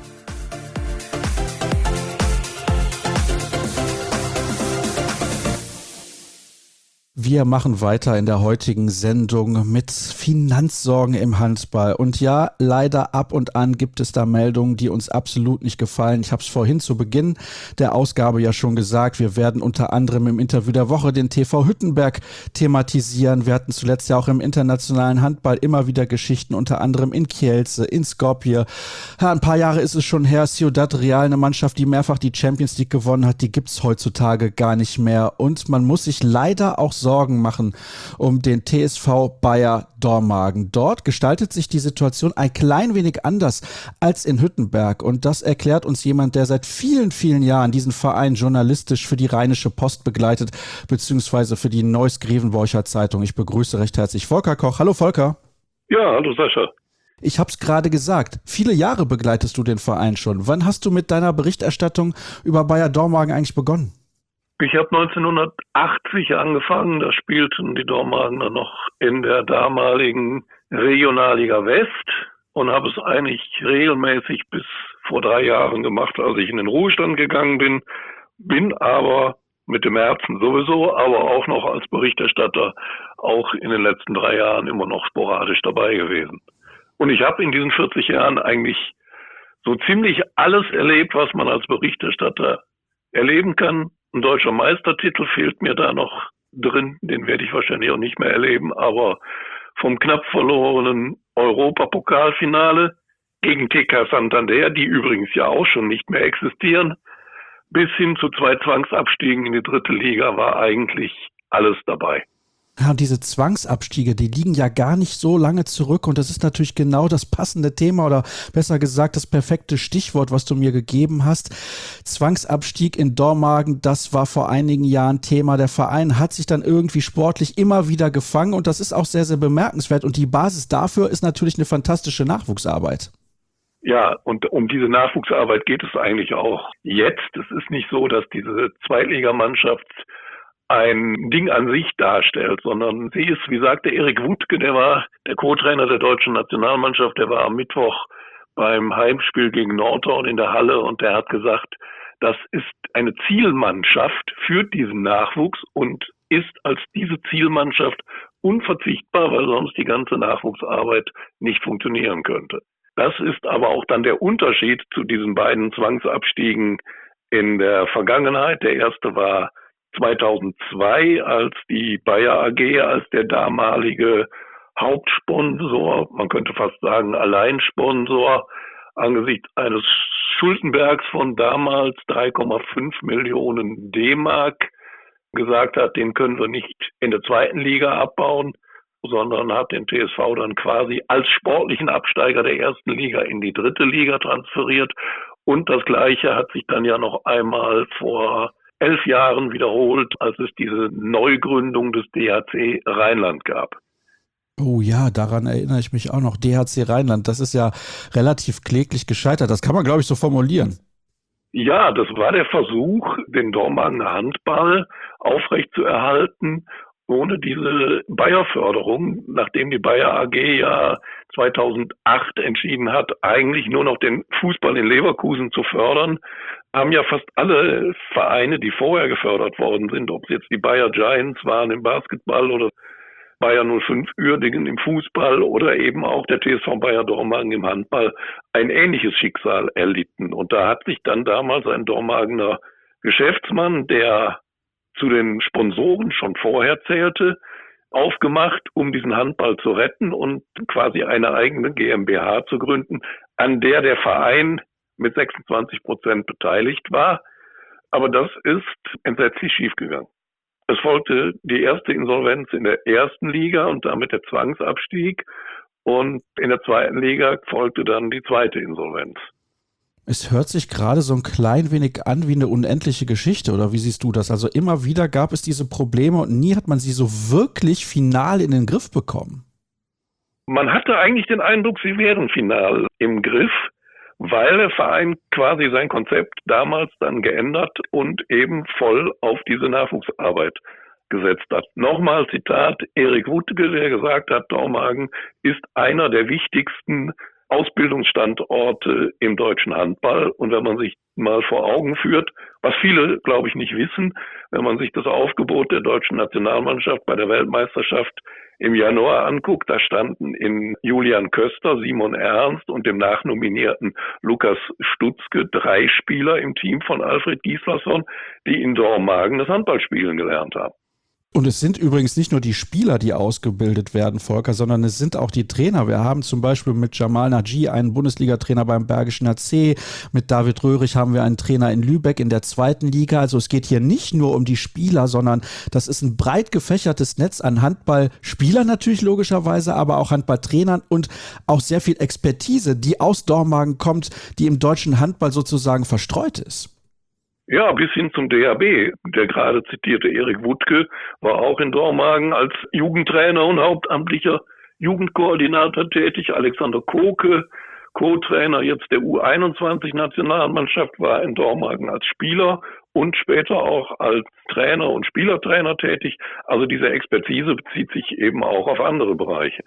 Wir machen weiter in der heutigen Sendung mit Finanzsorgen im Handball. Und ja, leider ab und an gibt es da Meldungen, die uns absolut nicht gefallen. Ich habe es vorhin zu Beginn der Ausgabe ja schon gesagt. Wir werden unter anderem im Interview der Woche den TV Hüttenberg thematisieren. Wir hatten zuletzt ja auch im internationalen Handball immer wieder Geschichten, unter anderem in Kielce, in Skopje. Ja, ein paar Jahre ist es schon her. Ciudad Real, eine Mannschaft, die mehrfach die Champions League gewonnen hat, die gibt es heutzutage gar nicht mehr. Und man muss sich leider auch Sorgen machen um den TSV Bayer Dormagen. Dort gestaltet sich die Situation ein klein wenig anders als in Hüttenberg. Und das erklärt uns jemand, der seit vielen, vielen Jahren diesen Verein journalistisch für die Rheinische Post begleitet, beziehungsweise für die Neues Grevenbroicher Zeitung. Ich begrüße recht herzlich Volker Koch. Hallo Volker. Ja, hallo Sascha. Ich habe es gerade gesagt, viele Jahre begleitest du den Verein schon. Wann hast du mit deiner Berichterstattung über Bayer Dormagen eigentlich begonnen? Ich habe 1980 angefangen, da spielten die Dormagener noch in der damaligen Regionalliga West und habe es eigentlich regelmäßig bis vor 3 Jahren gemacht, als ich in den Ruhestand gegangen bin aber mit dem Herzen sowieso, aber auch noch als Berichterstatter auch in den letzten 3 Jahren immer noch sporadisch dabei gewesen. Und ich habe in diesen 40 Jahren eigentlich so ziemlich alles erlebt, was man als Berichterstatter erleben kann. Ein deutscher Meistertitel fehlt mir da noch drin, den werde ich wahrscheinlich auch nicht mehr erleben, aber vom knapp verlorenen Europapokalfinale gegen TK Santander, die übrigens ja auch schon nicht mehr existieren, bis hin zu 2 Zwangsabstiegen in die 3. Liga war eigentlich alles dabei. Ja, diese Zwangsabstiege, die liegen ja gar nicht so lange zurück und das ist natürlich genau das passende Thema oder besser gesagt das perfekte Stichwort, was du mir gegeben hast. Zwangsabstieg in Dormagen, das war vor einigen Jahren Thema. Der Verein hat sich dann irgendwie sportlich immer wieder gefangen und das ist auch sehr, sehr bemerkenswert und die Basis dafür ist natürlich eine fantastische Nachwuchsarbeit. Ja, und um diese Nachwuchsarbeit geht es eigentlich auch jetzt. Es ist nicht so, dass diese Zweitligamannschaft ein Ding an sich darstellt, sondern sie ist, wie sagte Erik Wutke, der war der Co-Trainer der deutschen Nationalmannschaft, der war am Mittwoch beim Heimspiel gegen Nordhorn in der Halle und der hat gesagt, das ist eine Zielmannschaft für diesen Nachwuchs und ist als diese Zielmannschaft unverzichtbar, weil sonst die ganze Nachwuchsarbeit nicht funktionieren könnte. Das ist aber auch dann der Unterschied zu diesen beiden Zwangsabstiegen in der Vergangenheit. Der erste war 2002, als die Bayer AG als der damalige Hauptsponsor, man könnte fast sagen Alleinsponsor, angesichts eines Schuldenbergs von damals 3,5 Millionen D-Mark gesagt hat, den können wir nicht in der 2. Liga abbauen, sondern hat den TSV dann quasi als sportlichen Absteiger der 1. Liga in die 3. Liga transferiert. Und das Gleiche hat sich dann ja noch einmal vor 11 Jahren wiederholt, als es diese Neugründung des DHC Rheinland gab. Oh ja, daran erinnere ich mich auch noch. DHC Rheinland, das ist ja relativ kläglich gescheitert. Das kann man, glaube ich, so formulieren. Ja, das war der Versuch, den Dormagener Handball aufrechtzuerhalten, ohne diese Bayer-Förderung, nachdem die Bayer AG ja 2008 entschieden hat, eigentlich nur noch den Fußball in Leverkusen zu fördern, haben ja fast alle Vereine, die vorher gefördert worden sind, ob es jetzt die Bayer Giants waren im Basketball oder Bayer 05 Uerdingen im Fußball oder eben auch der TSV Bayer Dormagen im Handball ein ähnliches Schicksal erlitten. Und da hat sich dann damals ein Dormagener Geschäftsmann, der zu den Sponsoren schon vorher zählte, aufgemacht, um diesen Handball zu retten und quasi eine eigene GmbH zu gründen, an der Verein mit 26% beteiligt war. Aber das ist entsetzlich schiefgegangen. Es folgte die erste Insolvenz in der ersten Liga und damit der Zwangsabstieg. Und in der zweiten Liga folgte dann die zweite Insolvenz. Es hört sich gerade so ein klein wenig an wie eine unendliche Geschichte, oder wie siehst du das? Also immer wieder gab es diese Probleme und nie hat man sie so wirklich final in den Griff bekommen. Man hatte eigentlich den Eindruck, sie wären final im Griff, weil der Verein quasi sein Konzept damals dann geändert und eben voll auf diese Nachwuchsarbeit gesetzt hat. Nochmal Zitat Erik Wuttke, der gesagt hat, Dormagen ist einer der wichtigsten Ausbildungsstandorte im deutschen Handball. Und wenn man sich mal vor Augen führt, was viele, glaube ich, nicht wissen, wenn man sich das Aufgebot der deutschen Nationalmannschaft bei der Weltmeisterschaft im Januar anguckt, da standen in Julian Köster, Simon Ernst und dem nachnominierten Lukas Stutzke 3 Spieler im Team von Alfred Gislason, die in Dormagen das Handballspielen gelernt haben. Und es sind übrigens nicht nur die Spieler, die ausgebildet werden, Volker, sondern es sind auch die Trainer. Wir haben zum Beispiel mit Jamal Naji einen Bundesliga-Trainer beim Bergischen HC. Mit David Röhrig haben wir einen Trainer in Lübeck in der zweiten Liga. Also es geht hier nicht nur um die Spieler, sondern das ist ein breit gefächertes Netz an Handballspielern natürlich logischerweise, aber auch Handballtrainern und auch sehr viel Expertise, die aus Dormagen kommt, die im deutschen Handball sozusagen verstreut ist. Ja, bis hin zum DHB. Der gerade zitierte Erik Wuttke war auch in Dormagen als Jugendtrainer und hauptamtlicher Jugendkoordinator tätig. Alexander Koke, Co-Trainer jetzt der U21-Nationalmannschaft, war in Dormagen als Spieler und später auch als Trainer und Spielertrainer tätig. Also diese Expertise bezieht sich eben auch auf andere Bereiche.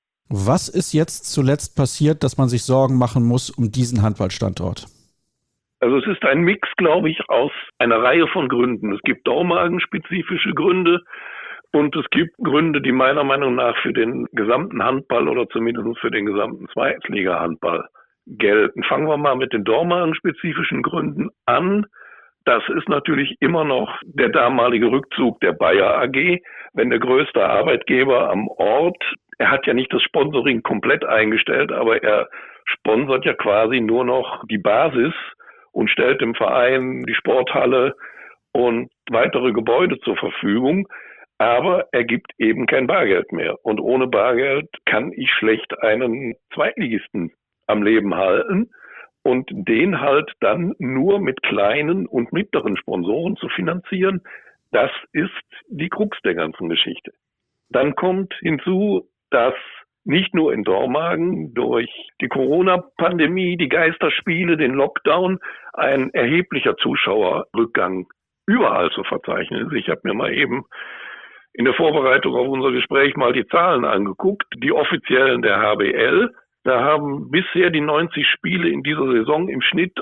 Was ist jetzt zuletzt passiert, dass man sich Sorgen machen muss um diesen Handballstandort? Also es ist ein Mix, glaube ich, aus einer Reihe von Gründen. Es gibt Dormagen-spezifische Gründe und es gibt Gründe, die meiner Meinung nach für den gesamten Handball oder zumindest für den gesamten Zweitliga-Handball gelten. Fangen wir mal mit den Dormagen-spezifischen Gründen an. Das ist natürlich immer noch der damalige Rückzug der Bayer AG, wenn der größte Arbeitgeber am Ort, er hat ja nicht das Sponsoring komplett eingestellt, aber er sponsert ja quasi nur noch die Basis und stellt dem Verein die Sporthalle und weitere Gebäude zur Verfügung. Aber er gibt eben kein Bargeld mehr. Und ohne Bargeld kann ich schlecht einen Zweitligisten am Leben halten und den halt dann nur mit kleinen und mittleren Sponsoren zu finanzieren. Das ist die Krux der ganzen Geschichte. Dann kommt hinzu, dass nicht nur in Dormagen durch die Corona-Pandemie, die Geisterspiele, den Lockdown ein erheblicher Zuschauerrückgang überall zu verzeichnen ist. Ich habe mir mal eben in der Vorbereitung auf unser Gespräch mal die Zahlen angeguckt, die offiziellen der HBL. Da haben bisher die 90 Spiele in dieser Saison im Schnitt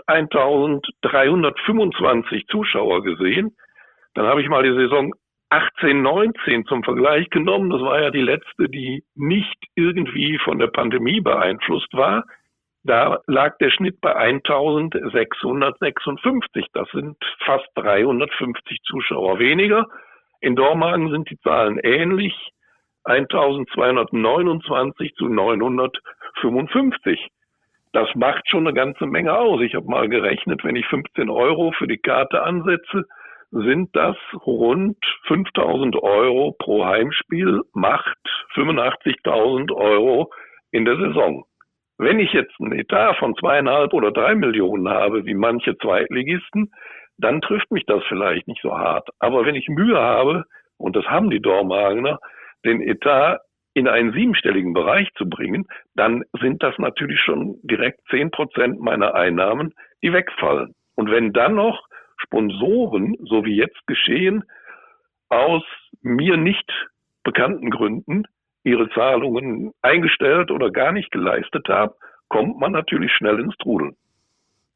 1325 Zuschauer gesehen. Dann habe ich mal die Saison 18/19 zum Vergleich genommen. Das war ja die letzte, die nicht irgendwie von der Pandemie beeinflusst war. Da lag der Schnitt bei 1656. Das sind fast 350 Zuschauer weniger. In Dormagen sind die Zahlen ähnlich. 1229 zu 955. Das macht schon eine ganze Menge aus. Ich habe mal gerechnet, wenn ich 15 € für die Karte ansetze, sind das rund 5.000 € pro Heimspiel, macht 85.000 € in der Saison. Wenn ich jetzt einen Etat von 2,5 oder 3 Millionen habe, wie manche Zweitligisten, dann trifft mich das vielleicht nicht so hart. Aber wenn ich Mühe habe, und das haben die Dormagener, den Etat in einen 7-stelligen Bereich zu bringen, dann sind das natürlich schon direkt 10% meiner Einnahmen, die wegfallen. Und wenn dann noch Sponsoren, so wie jetzt geschehen, aus mir nicht bekannten Gründen ihre Zahlungen eingestellt oder gar nicht geleistet haben, kommt man natürlich schnell ins Trudeln.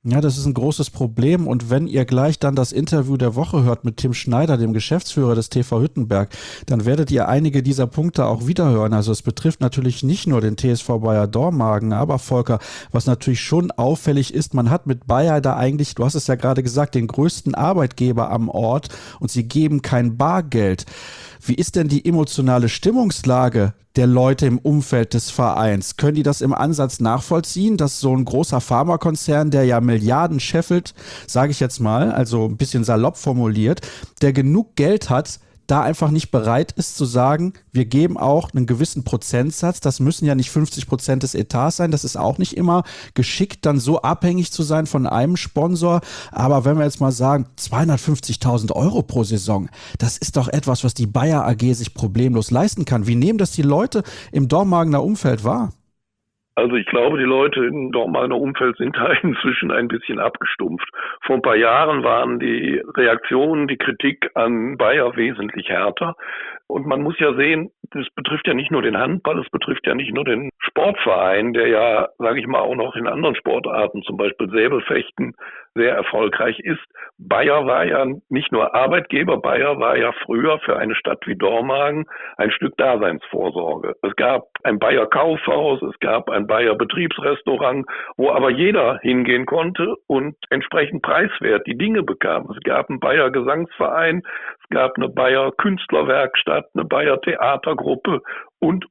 Ja, das ist ein großes Problem. Und wenn ihr gleich dann das Interview der Woche hört mit Tim Schneider, dem Geschäftsführer des TV Hüttenberg, dann werdet ihr einige dieser Punkte auch wiederhören. Also es betrifft natürlich nicht nur den TSV Bayer Dormagen, aber Volker, was natürlich schon auffällig ist, man hat mit Bayer da eigentlich, du hast es ja gerade gesagt, den größten Arbeitgeber am Ort und sie geben kein Bargeld. Wie ist denn die emotionale Stimmungslage der Leute im Umfeld des Vereins? Können die das im Ansatz nachvollziehen, dass so ein großer Pharmakonzern, der ja Milliarden scheffelt, sage ich jetzt mal, also ein bisschen salopp formuliert, der genug Geld hat, da einfach nicht bereit ist zu sagen, wir geben auch einen gewissen Prozentsatz, das müssen ja nicht 50% des Etats sein, das ist auch nicht immer geschickt, dann so abhängig zu sein von einem Sponsor, aber wenn wir jetzt mal sagen, 250.000 Euro pro Saison, das ist doch etwas, was die Bayer AG sich problemlos leisten kann. Wie nehmen das die Leute im Dormagener Umfeld wahr? Also ich glaube, die Leute im Dormagener Umfeld sind da inzwischen ein bisschen abgestumpft. Vor ein paar Jahren waren die Reaktionen, die Kritik an Bayer wesentlich härter. Und man muss ja sehen, das betrifft ja nicht nur den Handball, es betrifft ja nicht nur den Sportverein, der ja, sage ich mal, auch noch in anderen Sportarten, zum Beispiel Säbelfechten, sehr erfolgreich ist. Bayer war ja nicht nur Arbeitgeber, Bayer war ja früher für eine Stadt wie Dormagen ein Stück Daseinsvorsorge. Es gab ein Bayer Kaufhaus, es gab ein Bayer Betriebsrestaurant, wo aber jeder hingehen konnte und entsprechend preiswert die Dinge bekam. Es gab einen Bayer Gesangsverein, es gab eine Bayer Künstlerwerkstatt, eine Bayer Theatergruppe und.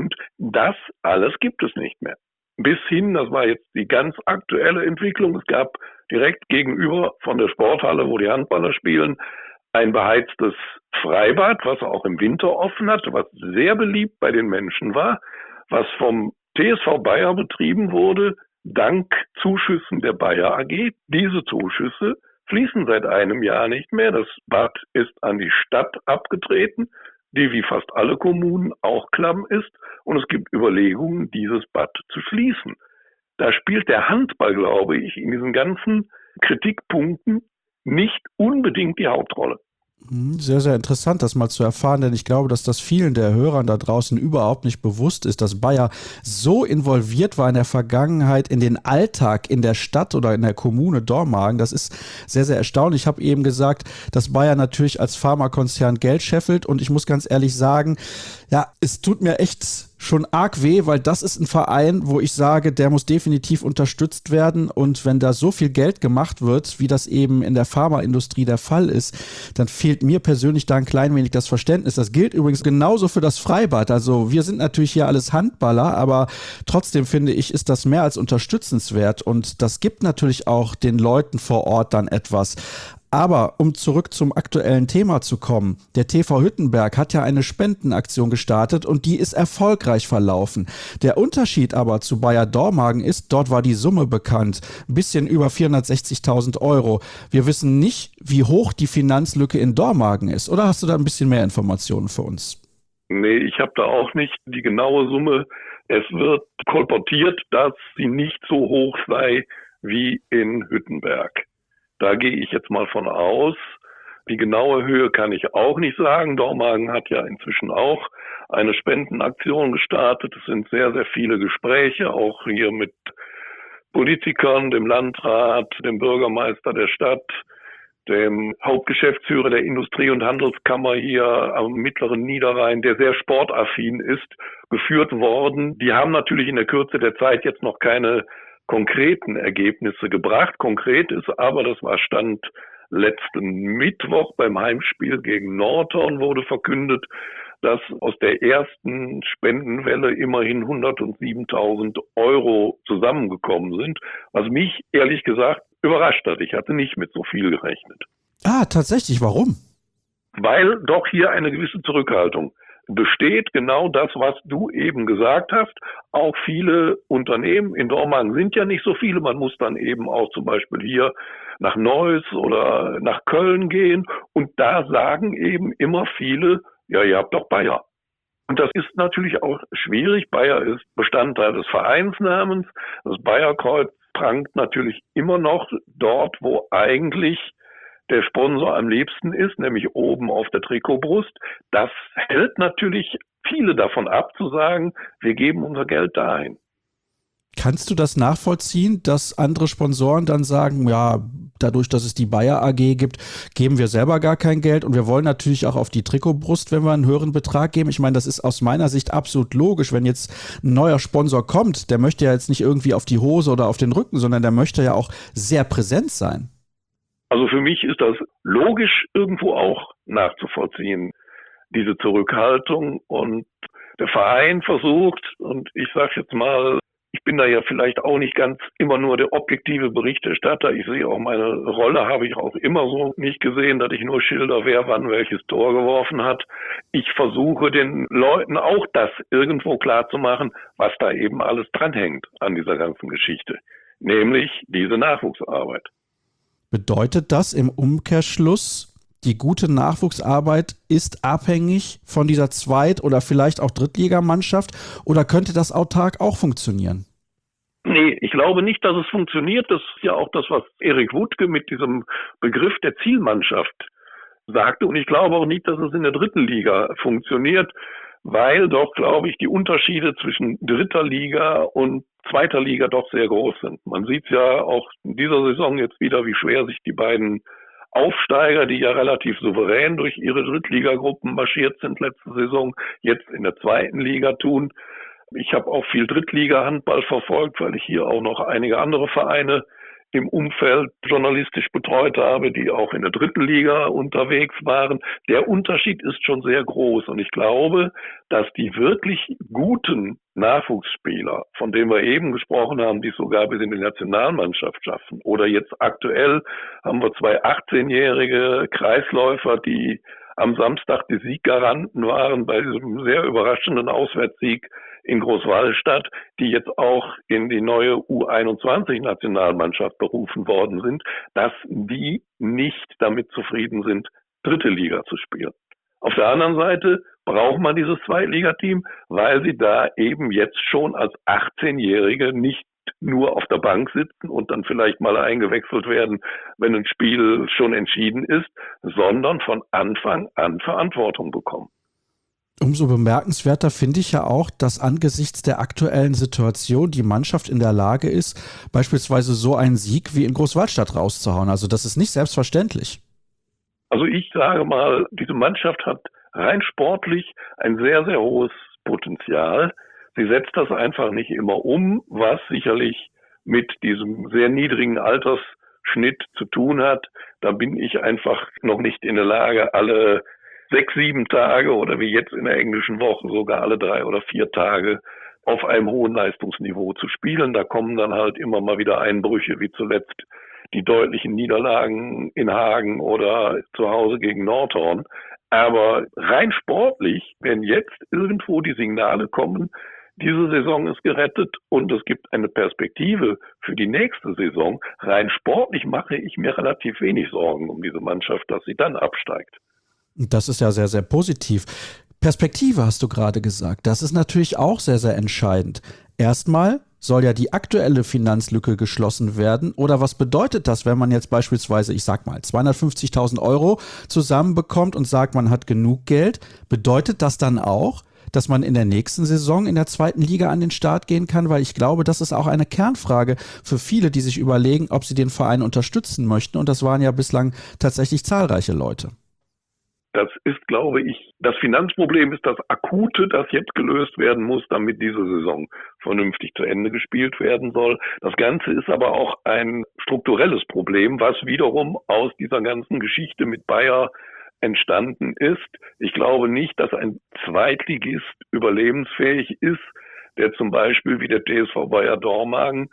Das alles gibt es nicht mehr. Bis hin, das war jetzt die ganz aktuelle Entwicklung, es gab direkt gegenüber von der Sporthalle, wo die Handballer spielen, ein beheiztes Freibad, was auch im Winter offen hat, was sehr beliebt bei den Menschen war, was vom TSV Bayer betrieben wurde, dank Zuschüssen der Bayer AG. Diese Zuschüsse fließen seit einem Jahr nicht mehr. Das Bad ist an die Stadt abgetreten, die wie fast alle Kommunen auch klamm ist. Und es gibt Überlegungen, dieses Bad zu schließen. Da spielt der Handball, glaube ich, in diesen ganzen Kritikpunkten nicht unbedingt die Hauptrolle. Sehr, sehr interessant, das mal zu erfahren, denn ich glaube, dass das vielen der Hörern da draußen überhaupt nicht bewusst ist, dass Bayer so involviert war in der Vergangenheit in den Alltag in der Stadt oder in der Kommune Dormagen. Das ist sehr, sehr erstaunlich. Ich habe eben gesagt, dass Bayer natürlich als Pharmakonzern Geld scheffelt und ich muss ganz ehrlich sagen, ja, es tut mir echt schon arg weh, weil das ist ein Verein, wo ich sage, der muss definitiv unterstützt werden und wenn da so viel Geld gemacht wird, wie das eben in der Pharmaindustrie der Fall ist, dann fehlt mir persönlich da ein klein wenig das Verständnis. Das gilt übrigens genauso für das Freibad. Also wir sind natürlich hier alles Handballer, aber trotzdem finde ich, ist das mehr als unterstützenswert und das gibt natürlich auch den Leuten vor Ort dann etwas. Aber um zurück zum aktuellen Thema zu kommen, der TV Hüttenberg hat ja eine Spendenaktion gestartet und die ist erfolgreich verlaufen. Der Unterschied aber zu Bayer Dormagen ist, dort war die Summe bekannt, ein bisschen über 460.000 Euro. Wir wissen nicht, wie hoch die Finanzlücke in Dormagen ist. Oder hast du da ein bisschen mehr Informationen für uns? Nee, ich habe da auch nicht die genaue Summe. Es wird kolportiert, dass sie nicht so hoch sei wie in Hüttenberg. Da gehe ich jetzt mal von aus. Die genaue Höhe kann ich auch nicht sagen. Dormagen hat ja inzwischen auch eine Spendenaktion gestartet. Es sind sehr, sehr viele Gespräche, auch hier mit Politikern, dem Landrat, dem Bürgermeister der Stadt, dem Hauptgeschäftsführer der Industrie- und Handelskammer hier am Mittleren Niederrhein, der sehr sportaffin ist, geführt worden. Die haben natürlich in der Kürze der Zeit jetzt noch keine konkreten Ergebnisse gebracht. Konkret ist aber, das war Stand letzten Mittwoch beim Heimspiel gegen Norton, wurde verkündet, dass aus der ersten Spendenwelle immerhin 107.000 Euro zusammengekommen sind, was mich ehrlich gesagt überrascht hat. Ich hatte nicht mit so viel gerechnet. Ah, tatsächlich, warum? Weil doch hier eine gewisse Zurückhaltung besteht, genau das, was du eben gesagt hast. Auch viele Unternehmen in Dormagen sind ja nicht so viele. Man muss dann eben auch zum Beispiel hier nach Neuss oder nach Köln gehen. Und da sagen eben immer viele, ja, ihr habt doch Bayer. Und das ist natürlich auch schwierig. Bayer ist Bestandteil des Vereinsnamens. Das Bayer-Kreuz prangt natürlich immer noch dort, wo eigentlich der Sponsor am liebsten ist, nämlich oben auf der Trikotbrust. Das hält natürlich viele davon ab, zu sagen, wir geben unser Geld dahin. Kannst du das nachvollziehen, dass andere Sponsoren dann sagen, ja, dadurch, dass es die Bayer AG gibt, geben wir selber gar kein Geld und wir wollen natürlich auch auf die Trikotbrust, wenn wir einen höheren Betrag geben. Ich meine, das ist aus meiner Sicht absolut logisch, wenn jetzt ein neuer Sponsor kommt, der möchte ja jetzt nicht irgendwie auf die Hose oder auf den Rücken, sondern der möchte ja auch sehr präsent sein. Also für mich ist das logisch irgendwo auch nachzuvollziehen, diese Zurückhaltung, und der Verein versucht, und ich sage jetzt mal, ich bin da ja vielleicht auch nicht ganz immer nur der objektive Berichterstatter. Ich sehe auch, meine Rolle habe ich auch immer so nicht gesehen, dass ich nur schilder, wer wann welches Tor geworfen hat. Ich versuche den Leuten auch das irgendwo klar zu machen, was da eben alles dranhängt an dieser ganzen Geschichte. Nämlich diese Nachwuchsarbeit. Bedeutet das im Umkehrschluss, die gute Nachwuchsarbeit ist abhängig von dieser Zweit- oder vielleicht auch Drittligamannschaft, oder könnte das autark auch funktionieren? Nee, ich glaube nicht, dass es funktioniert. Das ist ja auch das, was Erik Wuttke mit diesem Begriff der Zielmannschaft sagte. Und ich glaube auch nicht, dass es in der dritten Liga funktioniert, weil doch, glaube ich, die Unterschiede zwischen dritter Liga und zweiter Liga doch sehr groß sind. Man sieht ja auch in dieser Saison jetzt wieder, wie schwer sich die beiden Aufsteiger, die ja relativ souverän durch ihre Drittligagruppen marschiert sind letzte Saison, jetzt in der zweiten Liga tun. Ich habe auch viel Drittliga-Handball verfolgt, weil ich hier auch noch einige andere Vereine im Umfeld journalistisch betreut habe, die auch in der dritten Liga unterwegs waren. Der Unterschied ist schon sehr groß, und ich glaube, dass die wirklich guten Nachwuchsspieler, von denen wir eben gesprochen haben, die es sogar bis in die Nationalmannschaft schaffen, oder jetzt aktuell haben wir 2 18-jährige Kreisläufer, die am Samstag die Sieggaranten waren bei diesem sehr überraschenden Auswärtssieg in Großwallstadt, die jetzt auch in die neue U21-Nationalmannschaft berufen worden sind, dass die nicht damit zufrieden sind, dritte Liga zu spielen. Auf der anderen Seite braucht man dieses Zweitligateam, weil sie da eben jetzt schon als 18-Jährige nicht nur auf der Bank sitzen und dann vielleicht mal eingewechselt werden, wenn ein Spiel schon entschieden ist, sondern von Anfang an Verantwortung bekommen. Umso bemerkenswerter finde ich ja auch, dass angesichts der aktuellen Situation die Mannschaft in der Lage ist, beispielsweise so einen Sieg wie in Großwallstadt rauszuhauen. Also das ist nicht selbstverständlich. Also ich sage mal, diese Mannschaft hat rein sportlich ein sehr, sehr hohes Potenzial. Sie setzt das einfach nicht immer um, was sicherlich mit diesem sehr niedrigen Altersschnitt zu tun hat. Da bin ich einfach noch nicht in der Lage, alle 6, 7 Tage oder wie jetzt in der englischen Woche sogar alle 3 oder 4 Tage auf einem hohen Leistungsniveau zu spielen. Da kommen dann halt immer mal wieder Einbrüche, wie zuletzt die deutlichen Niederlagen in Hagen oder zu Hause gegen Nordhorn. Aber rein sportlich, wenn jetzt irgendwo die Signale kommen, diese Saison ist gerettet und es gibt eine Perspektive für die nächste Saison, rein sportlich mache ich mir relativ wenig Sorgen um diese Mannschaft, dass sie dann absteigt. Das ist ja sehr, sehr positiv. Perspektive hast du gerade gesagt. Das ist natürlich auch sehr, sehr entscheidend. Erstmal soll ja die aktuelle Finanzlücke geschlossen werden. Oder was bedeutet das, wenn man jetzt beispielsweise, ich sag mal, 250.000 € zusammenbekommt und sagt, man hat genug Geld? Bedeutet das dann auch, dass man in der nächsten Saison in der zweiten Liga an den Start gehen kann? Weil ich glaube, das ist auch eine Kernfrage für viele, die sich überlegen, ob sie den Verein unterstützen möchten. Und das waren ja bislang tatsächlich zahlreiche Leute. Das ist, glaube ich, das Finanzproblem ist das Akute, das jetzt gelöst werden muss, damit diese Saison vernünftig zu Ende gespielt werden soll. Das Ganze ist aber auch ein strukturelles Problem, was wiederum aus dieser ganzen Geschichte mit Bayer entstanden ist. Ich glaube nicht, dass ein Zweitligist überlebensfähig ist, der zum Beispiel wie der TSV Bayer Dormagen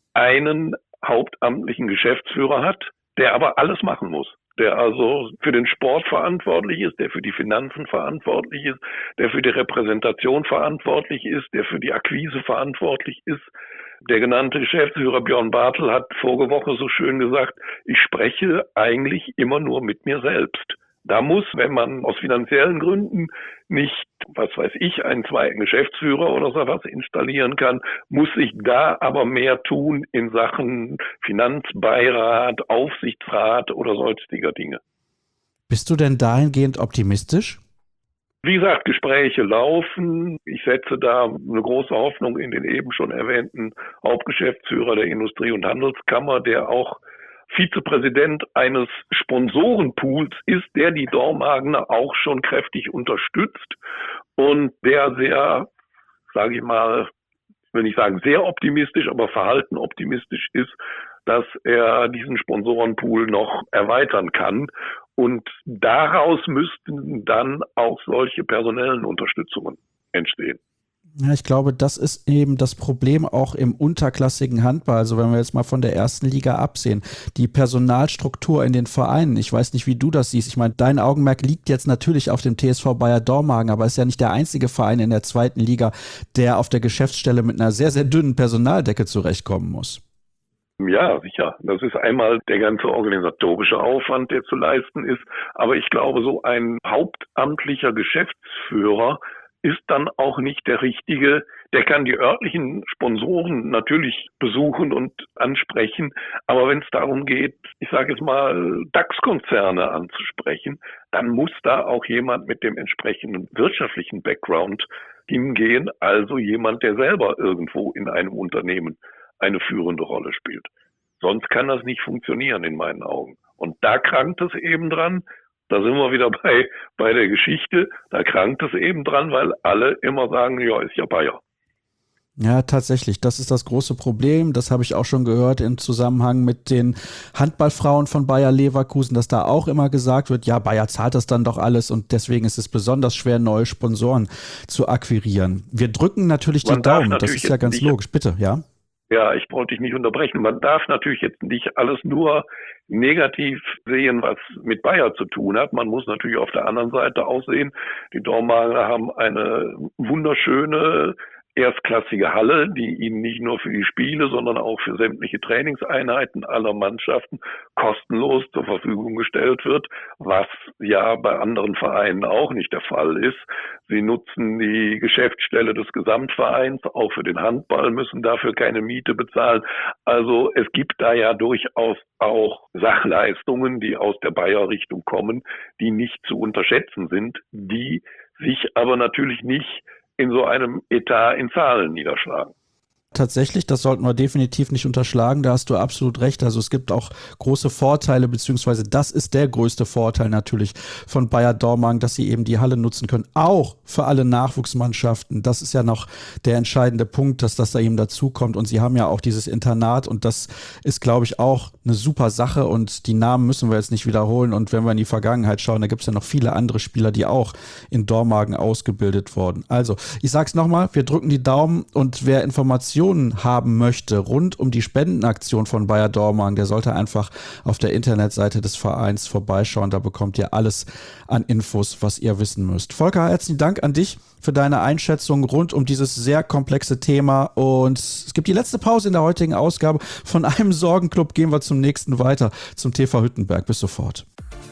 einen hauptamtlichen Geschäftsführer hat, der aber alles machen muss. Der also für den Sport verantwortlich ist, der für die Finanzen verantwortlich ist, der für die Repräsentation verantwortlich ist, der für die Akquise verantwortlich ist. Der genannte Geschäftsführer Björn Bartel hat vorige Woche so schön gesagt, ich spreche eigentlich immer nur mit mir selbst. Da muss, wenn man aus finanziellen Gründen nicht, was weiß ich, einen zweiten Geschäftsführer oder so was installieren kann, muss sich da aber mehr tun in Sachen Finanzbeirat, Aufsichtsrat oder sonstiger Dinge. Bist du denn dahingehend optimistisch? Wie gesagt, Gespräche laufen. Ich setze da eine große Hoffnung in den eben schon erwähnten Hauptgeschäftsführer der Industrie- und Handelskammer, der auch Vizepräsident eines Sponsorenpools ist, der die Dormagener auch schon kräftig unterstützt und der sehr, sage ich mal, ich will nicht sagen sehr optimistisch, aber verhalten optimistisch ist, dass er diesen Sponsorenpool noch erweitern kann. Und daraus müssten dann auch solche personellen Unterstützungen entstehen. Ja, ich glaube, das ist eben das Problem auch im unterklassigen Handball. Also wenn wir jetzt mal von der ersten Liga absehen, die Personalstruktur in den Vereinen. Ich weiß nicht, wie du das siehst. Ich meine, dein Augenmerk liegt jetzt natürlich auf dem TSV Bayer Dormagen, aber es ist ja nicht der einzige Verein in der zweiten Liga, der auf der Geschäftsstelle mit einer sehr, sehr dünnen Personaldecke zurechtkommen muss. Ja, sicher. Das ist einmal der ganze organisatorische Aufwand, der zu leisten ist. Aber ich glaube, so ein hauptamtlicher Geschäftsführer ist dann auch nicht der Richtige. Der kann die örtlichen Sponsoren natürlich besuchen und ansprechen. Aber wenn es darum geht, ich sage jetzt mal, DAX-Konzerne anzusprechen, dann muss da auch jemand mit dem entsprechenden wirtschaftlichen Background hingehen. Also jemand, der selber irgendwo in einem Unternehmen eine führende Rolle spielt. Sonst kann das nicht funktionieren in meinen Augen. Und da krankt es eben dran. Da sind wir wieder bei der Geschichte. Da krankt es eben dran, weil alle immer sagen, ja, ist ja Bayer. Ja, tatsächlich. Das ist das große Problem. Das habe ich auch schon gehört im Zusammenhang mit den Handballfrauen von Bayer Leverkusen, dass da auch immer gesagt wird, ja, Bayer zahlt das dann doch alles und deswegen ist es besonders schwer, neue Sponsoren zu akquirieren. Wir drücken natürlich die Daumen. Das ist ja ganz logisch. Bitte, ja? Ja, ich wollte dich nicht unterbrechen. Man darf natürlich jetzt nicht alles nur negativ sehen, was mit Bayer zu tun hat. Man muss natürlich auf der anderen Seite auch sehen, die Dormagener haben eine wunderschöne erstklassige Halle, die ihnen nicht nur für die Spiele, sondern auch für sämtliche Trainingseinheiten aller Mannschaften kostenlos zur Verfügung gestellt wird, was ja bei anderen Vereinen auch nicht der Fall ist. Sie nutzen die Geschäftsstelle des Gesamtvereins, auch für den Handball, müssen dafür keine Miete bezahlen. Also es gibt da ja durchaus auch Sachleistungen, die aus der Bayer-Richtung kommen, die nicht zu unterschätzen sind, die sich aber natürlich nicht in so einem Etat in Zahlen niederschlagen. Tatsächlich, das sollten wir definitiv nicht unterschlagen, da hast du absolut recht. Also es gibt auch große Vorteile, beziehungsweise das ist der größte Vorteil natürlich von Bayer Dormagen, dass sie eben die Halle nutzen können, auch für alle Nachwuchsmannschaften. Das ist ja noch der entscheidende Punkt, dass das da eben dazukommt und sie haben ja auch dieses Internat und das ist, glaube ich, auch eine super Sache und die Namen müssen wir jetzt nicht wiederholen und wenn wir in die Vergangenheit schauen, da gibt es ja noch viele andere Spieler, die auch in Dormagen ausgebildet wurden. Also, ich sag's nochmal, wir drücken die Daumen und wer Informationen haben möchte rund um die Spendenaktion von Bayer Dormagen, der sollte einfach auf der Internetseite des Vereins vorbeischauen. Da bekommt ihr alles an Infos, was ihr wissen müsst. Volker, herzlichen Dank an dich für deine Einschätzung rund um dieses sehr komplexe Thema. Und es gibt die letzte Pause in der heutigen Ausgabe. Von einem Sorgenclub gehen wir zum nächsten weiter, zum TV Hüttenberg. Bis sofort.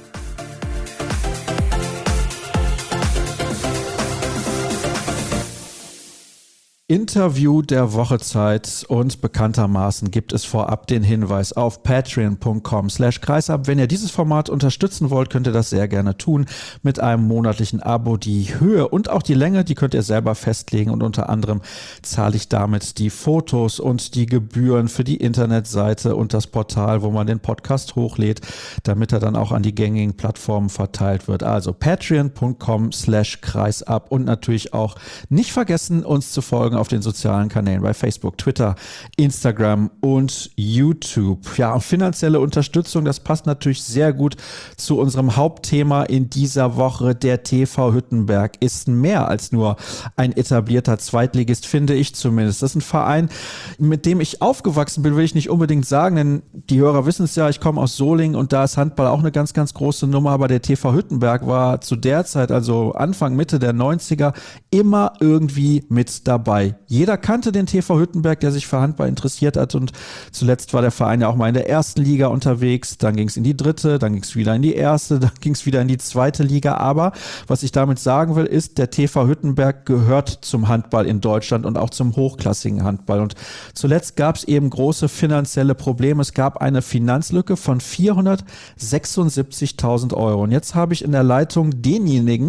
Interview der Wochezeit und bekanntermaßen gibt es vorab den Hinweis auf patreon.com/kreisab. Wenn ihr dieses Format unterstützen wollt, könnt ihr das sehr gerne tun mit einem monatlichen Abo. Die Höhe und auch die Länge, die könnt ihr selber festlegen und unter anderem zahle ich damit die Fotos und die Gebühren für die Internetseite und das Portal, wo man den Podcast hochlädt, damit er dann auch an die gängigen Plattformen verteilt wird. Also patreon.com/kreisab und natürlich auch nicht vergessen, uns zu folgen auf den sozialen Kanälen bei Facebook, Twitter, Instagram und YouTube. Ja, und finanzielle Unterstützung, das passt natürlich sehr gut zu unserem Hauptthema in dieser Woche. Der TV Hüttenberg ist mehr als nur ein etablierter Zweitligist, finde ich zumindest. Das ist ein Verein, mit dem ich aufgewachsen bin, will ich nicht unbedingt sagen, denn die Hörer wissen es ja, ich komme aus Solingen und da ist Handball auch eine ganz, ganz große Nummer, aber der TV Hüttenberg war zu der Zeit, also Anfang, Mitte der 90er, immer irgendwie mit dabei. Jeder kannte den TV Hüttenberg, der sich für Handball interessiert hat und zuletzt war der Verein ja auch mal in der ersten Liga unterwegs, dann ging es in die dritte, dann ging es wieder in die erste, dann ging es wieder in die zweite Liga, aber was ich damit sagen will, ist, der TV Hüttenberg gehört zum Handball in Deutschland und auch zum hochklassigen Handball und zuletzt gab es eben große finanzielle Probleme, es gab eine Finanzlücke von 476.000 Euro und jetzt habe ich in der Leitung denjenigen,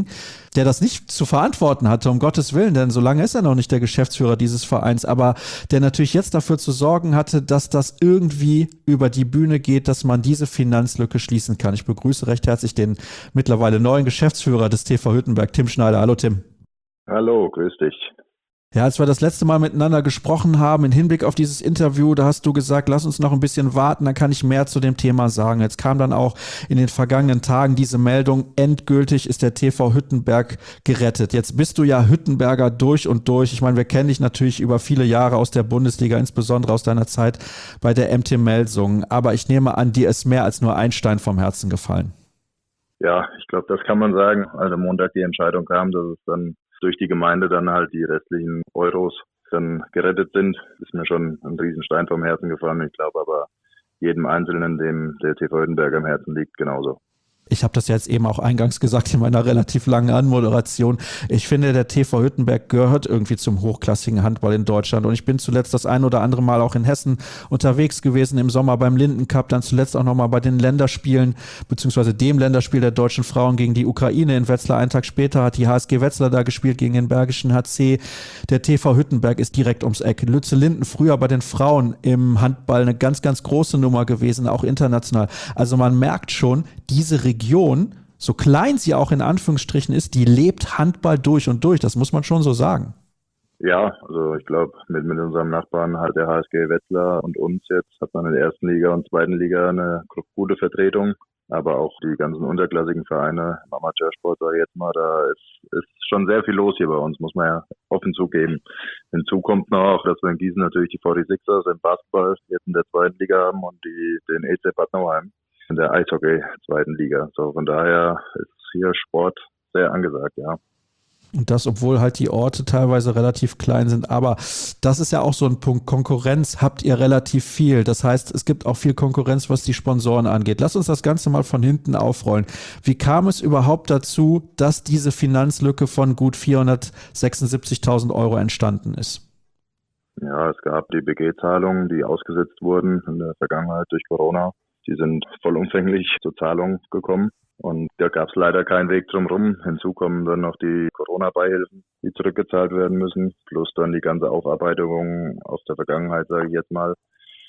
der das nicht zu verantworten hatte, um Gottes Willen, denn so lange ist er noch nicht der Geschäftsführer dieses Vereins, aber der natürlich jetzt dafür zu sorgen hatte, dass das irgendwie über die Bühne geht, dass man diese Finanzlücke schließen kann. Ich begrüße recht herzlich den mittlerweile neuen Geschäftsführer des TV Hüttenberg, Tim Schneider. Hallo Tim. Hallo, grüß dich. Ja, als wir das letzte Mal miteinander gesprochen haben, im Hinblick auf dieses Interview, da hast du gesagt, lass uns noch ein bisschen warten, dann kann ich mehr zu dem Thema sagen. Jetzt kam dann auch in den vergangenen Tagen diese Meldung, endgültig ist der TV Hüttenberg gerettet. Jetzt bist du ja Hüttenberger durch und durch. Ich meine, wir kennen dich natürlich über viele Jahre aus der Bundesliga, insbesondere aus deiner Zeit bei der MT Melsungen. Aber ich nehme an, dir ist mehr als nur ein Stein vom Herzen gefallen. Ja, ich glaube, das kann man sagen. Als am Montag die Entscheidung kam, dass es dann durch die Gemeinde dann halt die restlichen Euros dann gerettet sind, ist mir schon ein Riesenstein vom Herzen gefallen. Ich glaube aber jedem Einzelnen, dem der TV Hüttenberg am Herzen liegt, genauso. Ich habe das ja jetzt eben auch eingangs gesagt in meiner relativ langen Anmoderation. Ich finde, der TV Hüttenberg gehört irgendwie zum hochklassigen Handball in Deutschland. Und ich bin zuletzt das ein oder andere Mal auch in Hessen unterwegs gewesen, im Sommer beim Lindencup, dann zuletzt auch nochmal bei den Länderspielen, beziehungsweise dem Länderspiel der deutschen Frauen gegen die Ukraine in Wetzlar. Einen Tag später hat die HSG Wetzlar da gespielt gegen den Bergischen HC. Der TV Hüttenberg ist direkt ums Eck. Lütze Linden früher bei den Frauen im Handball eine ganz, ganz große Nummer gewesen, auch international. Also man merkt schon, diese Region, so klein sie auch in Anführungsstrichen ist, die lebt Handball durch und durch. Das muss man schon so sagen. Ja, also ich glaube, mit unserem Nachbarn halt der HSG Wetzlar und uns jetzt hat man in der ersten Liga und zweiten Liga eine gute Vertretung. Aber auch die ganzen unterklassigen Vereine im Amateursport, sage ich jetzt mal, da ist schon sehr viel los hier bei uns, muss man ja offen zugeben. Hinzu kommt noch, dass wir in Gießen natürlich die 46ers im Basketball jetzt in der zweiten Liga haben und den EC Bad Nauheim in der Eishockey zweiten Liga. So, von daher ist hier Sport sehr angesagt, ja. Und das, obwohl halt die Orte teilweise relativ klein sind. Aber das ist ja auch so ein Punkt. Konkurrenz habt ihr relativ viel. Das heißt, es gibt auch viel Konkurrenz, was die Sponsoren angeht. Lass uns das Ganze mal von hinten aufrollen. Wie kam es überhaupt dazu, dass diese Finanzlücke von gut 476.000 Euro entstanden ist? Ja, es gab die BG-Zahlungen, die ausgesetzt wurden in der Vergangenheit durch Corona. Die sind vollumfänglich zur Zahlung gekommen und da gab es leider keinen Weg drumherum. Hinzu kommen dann noch die Corona-Beihilfen, die zurückgezahlt werden müssen, plus dann die ganze Aufarbeitung aus der Vergangenheit, sage ich jetzt mal,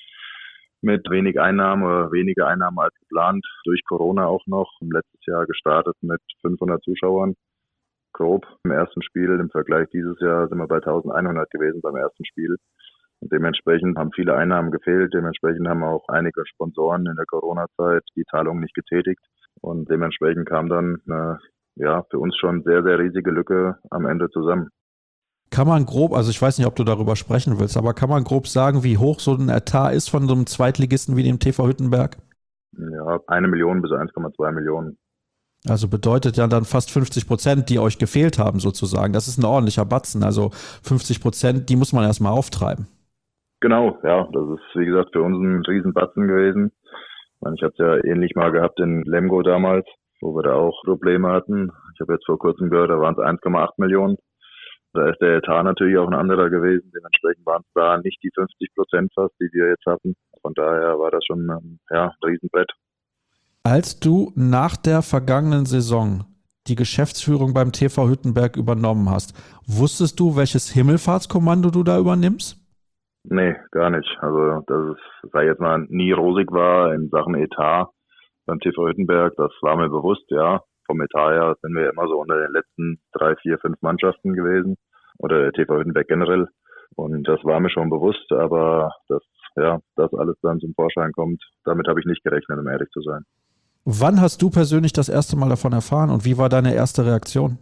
mit wenig Einnahmen oder weniger Einnahmen als geplant, durch Corona auch noch. Letztes Jahr gestartet mit 500 Zuschauern, grob im ersten Spiel. Im Vergleich dieses Jahr sind wir bei 1100 gewesen beim ersten Spiel. Und dementsprechend haben viele Einnahmen gefehlt. Dementsprechend haben auch einige Sponsoren in der Corona-Zeit die Zahlungen nicht getätigt. Und dementsprechend kam dann eine, für uns schon sehr, sehr riesige Lücke am Ende zusammen. Kann man grob, also ich weiß nicht, ob du darüber sprechen willst, aber kann man grob sagen, wie hoch so ein Etat ist von so einem Zweitligisten wie dem TV Hüttenberg? Ja, 1 Million bis 1,2 Millionen. Also bedeutet ja dann fast 50%, die euch gefehlt haben sozusagen. Das ist ein ordentlicher Batzen. Also 50%, die muss man erstmal auftreiben. Genau, ja, das ist wie gesagt für uns ein Riesenbatzen gewesen. Ich habe es ja ähnlich mal gehabt in Lemgo damals, wo wir da auch Probleme hatten. Ich habe jetzt vor kurzem gehört, da waren es 1,8 Millionen. Da ist der Etat natürlich auch ein anderer gewesen. Dementsprechend waren es da nicht die 50% fast, die wir jetzt hatten. Von daher war das schon ein Riesenbrett. Als du nach der vergangenen Saison die Geschäftsführung beim TV Hüttenberg übernommen hast, wusstest du, welches Himmelfahrtskommando du da übernimmst? Nee, gar nicht. Also, dass es, sag ich jetzt mal, nie rosig war in Sachen Etat beim TV Hüttenberg, das war mir bewusst, ja. Vom Etat her sind wir immer so unter den letzten 3, 4, 5 Mannschaften gewesen. Oder der TV Hüttenberg generell. Und das war mir schon bewusst, aber das alles dann zum Vorschein kommt, damit habe ich nicht gerechnet, um ehrlich zu sein. Wann hast du persönlich das erste Mal davon erfahren und wie war deine erste Reaktion?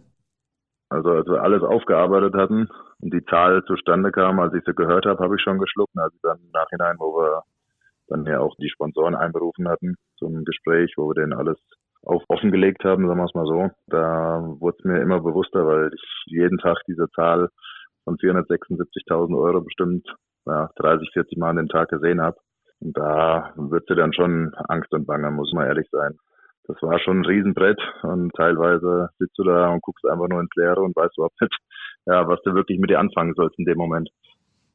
Also als wir alles aufgearbeitet hatten und die Zahl zustande kam, als ich sie gehört habe, habe ich schon geschluckt. Also dann im Nachhinein, wo wir dann ja auch die Sponsoren einberufen hatten zum Gespräch, wo wir denen alles offengelegt haben, sagen wir es mal so, da wurde es mir immer bewusster, weil ich jeden Tag diese Zahl von 476.000 Euro bestimmt 30, 40 Mal an den Tag gesehen habe. Und da wird sie dann schon Angst und Bange, muss man ehrlich sein. Das war schon ein Riesenbrett und teilweise sitzt du da und guckst einfach nur ins Leere und weißt überhaupt nicht, was du wirklich mit dir anfangen sollst in dem Moment.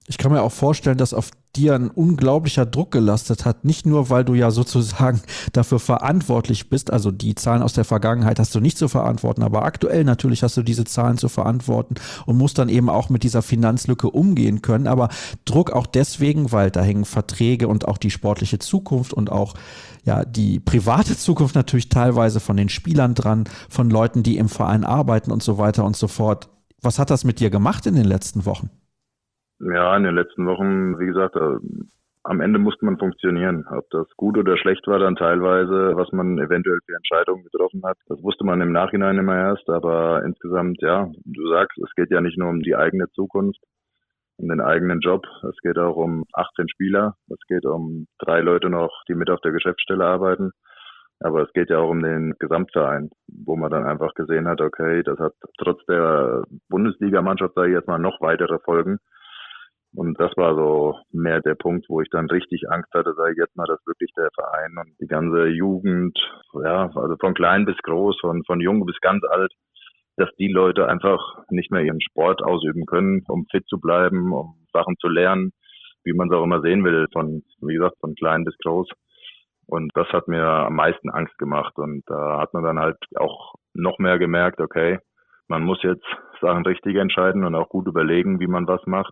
Ich kann mir auch vorstellen, dass auf dir ein unglaublicher Druck gelastet hat. Nicht nur, weil du ja sozusagen dafür verantwortlich bist. Also die Zahlen aus der Vergangenheit hast du nicht zu verantworten, aber aktuell natürlich hast du diese Zahlen zu verantworten und musst dann eben auch mit dieser Finanzlücke umgehen können. Aber Druck auch deswegen, weil da hängen Verträge und auch die sportliche Zukunft und auch ja die private Zukunft natürlich teilweise von den Spielern dran, von Leuten, die im Verein arbeiten und so weiter und so fort. Was hat das mit dir gemacht in den letzten Wochen? Ja, in den letzten Wochen, wie gesagt, am Ende musste man funktionieren. Ob das gut oder schlecht war dann teilweise, was man eventuell für Entscheidungen getroffen hat, das wusste man im Nachhinein immer erst. Aber insgesamt, ja, du sagst, es geht ja nicht nur um die eigene Zukunft, um den eigenen Job. Es geht auch um 18 Spieler. Es geht um 3 Leute noch, die mit auf der Geschäftsstelle arbeiten. Aber es geht ja auch um den Gesamtverein, wo man dann einfach gesehen hat, okay, das hat trotz der Bundesligamannschaft, sage ich jetzt mal, noch weitere Folgen. Und das war so mehr der Punkt, wo ich dann richtig Angst hatte, sage ich jetzt mal, dass wirklich der Verein und die ganze Jugend, ja, also von klein bis groß, von jung bis ganz alt, dass die Leute einfach nicht mehr ihren Sport ausüben können, um fit zu bleiben, um Sachen zu lernen, wie man es auch immer sehen will, wie gesagt, von klein bis groß. Und das hat mir am meisten Angst gemacht. Und da hat man dann halt auch noch mehr gemerkt, okay, man muss jetzt Sachen richtig entscheiden und auch gut überlegen, wie man was macht,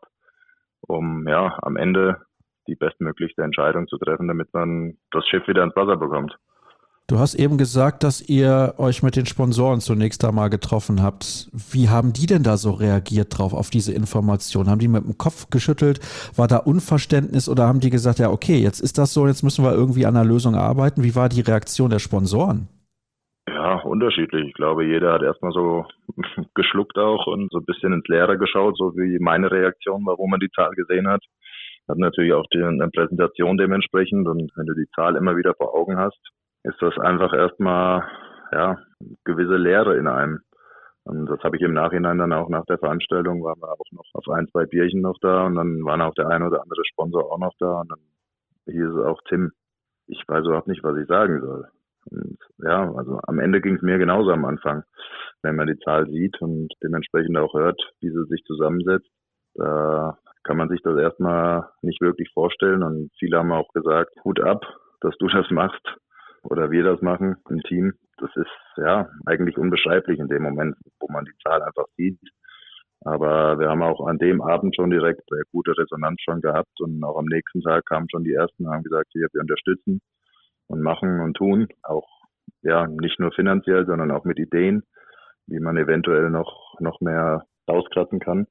um ja am Ende die bestmöglichste Entscheidung zu treffen, damit man das Schiff wieder ins Wasser bekommt. Du hast eben gesagt, dass ihr euch mit den Sponsoren zunächst einmal getroffen habt. Wie haben die denn da so reagiert drauf, auf diese Information? Haben die mit dem Kopf geschüttelt? War da Unverständnis oder haben die gesagt, ja okay, jetzt ist das so, jetzt müssen wir irgendwie an einer Lösung arbeiten? Wie war die Reaktion der Sponsoren? Ja, unterschiedlich. Ich glaube, jeder hat erstmal so geschluckt auch und so ein bisschen ins Leere geschaut, so wie meine Reaktion war, wo man die Zahl gesehen hat. Hat natürlich auch eine Präsentation dementsprechend und wenn du die Zahl immer wieder vor Augen hast, ist das einfach erstmal, ja, gewisse Leere in einem. Und das habe ich im Nachhinein dann auch nach der Veranstaltung, waren wir auch noch auf 1, 2 Bierchen noch da und dann waren auch der ein oder andere Sponsor auch noch da und dann hieß es auch, Tim, ich weiß überhaupt nicht, was ich sagen soll. Und ja, also am Ende ging es mir genauso am Anfang. Wenn man die Zahl sieht und dementsprechend auch hört, wie sie sich zusammensetzt, da kann man sich das erstmal nicht wirklich vorstellen und viele haben auch gesagt, Hut ab, dass du das machst oder wir das machen im Team. Das ist ja eigentlich unbeschreiblich in dem Moment, wo man die Zahl einfach sieht. Aber wir haben auch an dem Abend schon direkt sehr gute Resonanz schon gehabt und auch am nächsten Tag kamen schon die ersten und haben gesagt, hier, wir unterstützen und machen und tun. Auch ja nicht nur finanziell, sondern auch mit Ideen, wie man eventuell noch mehr rauskratzen kann.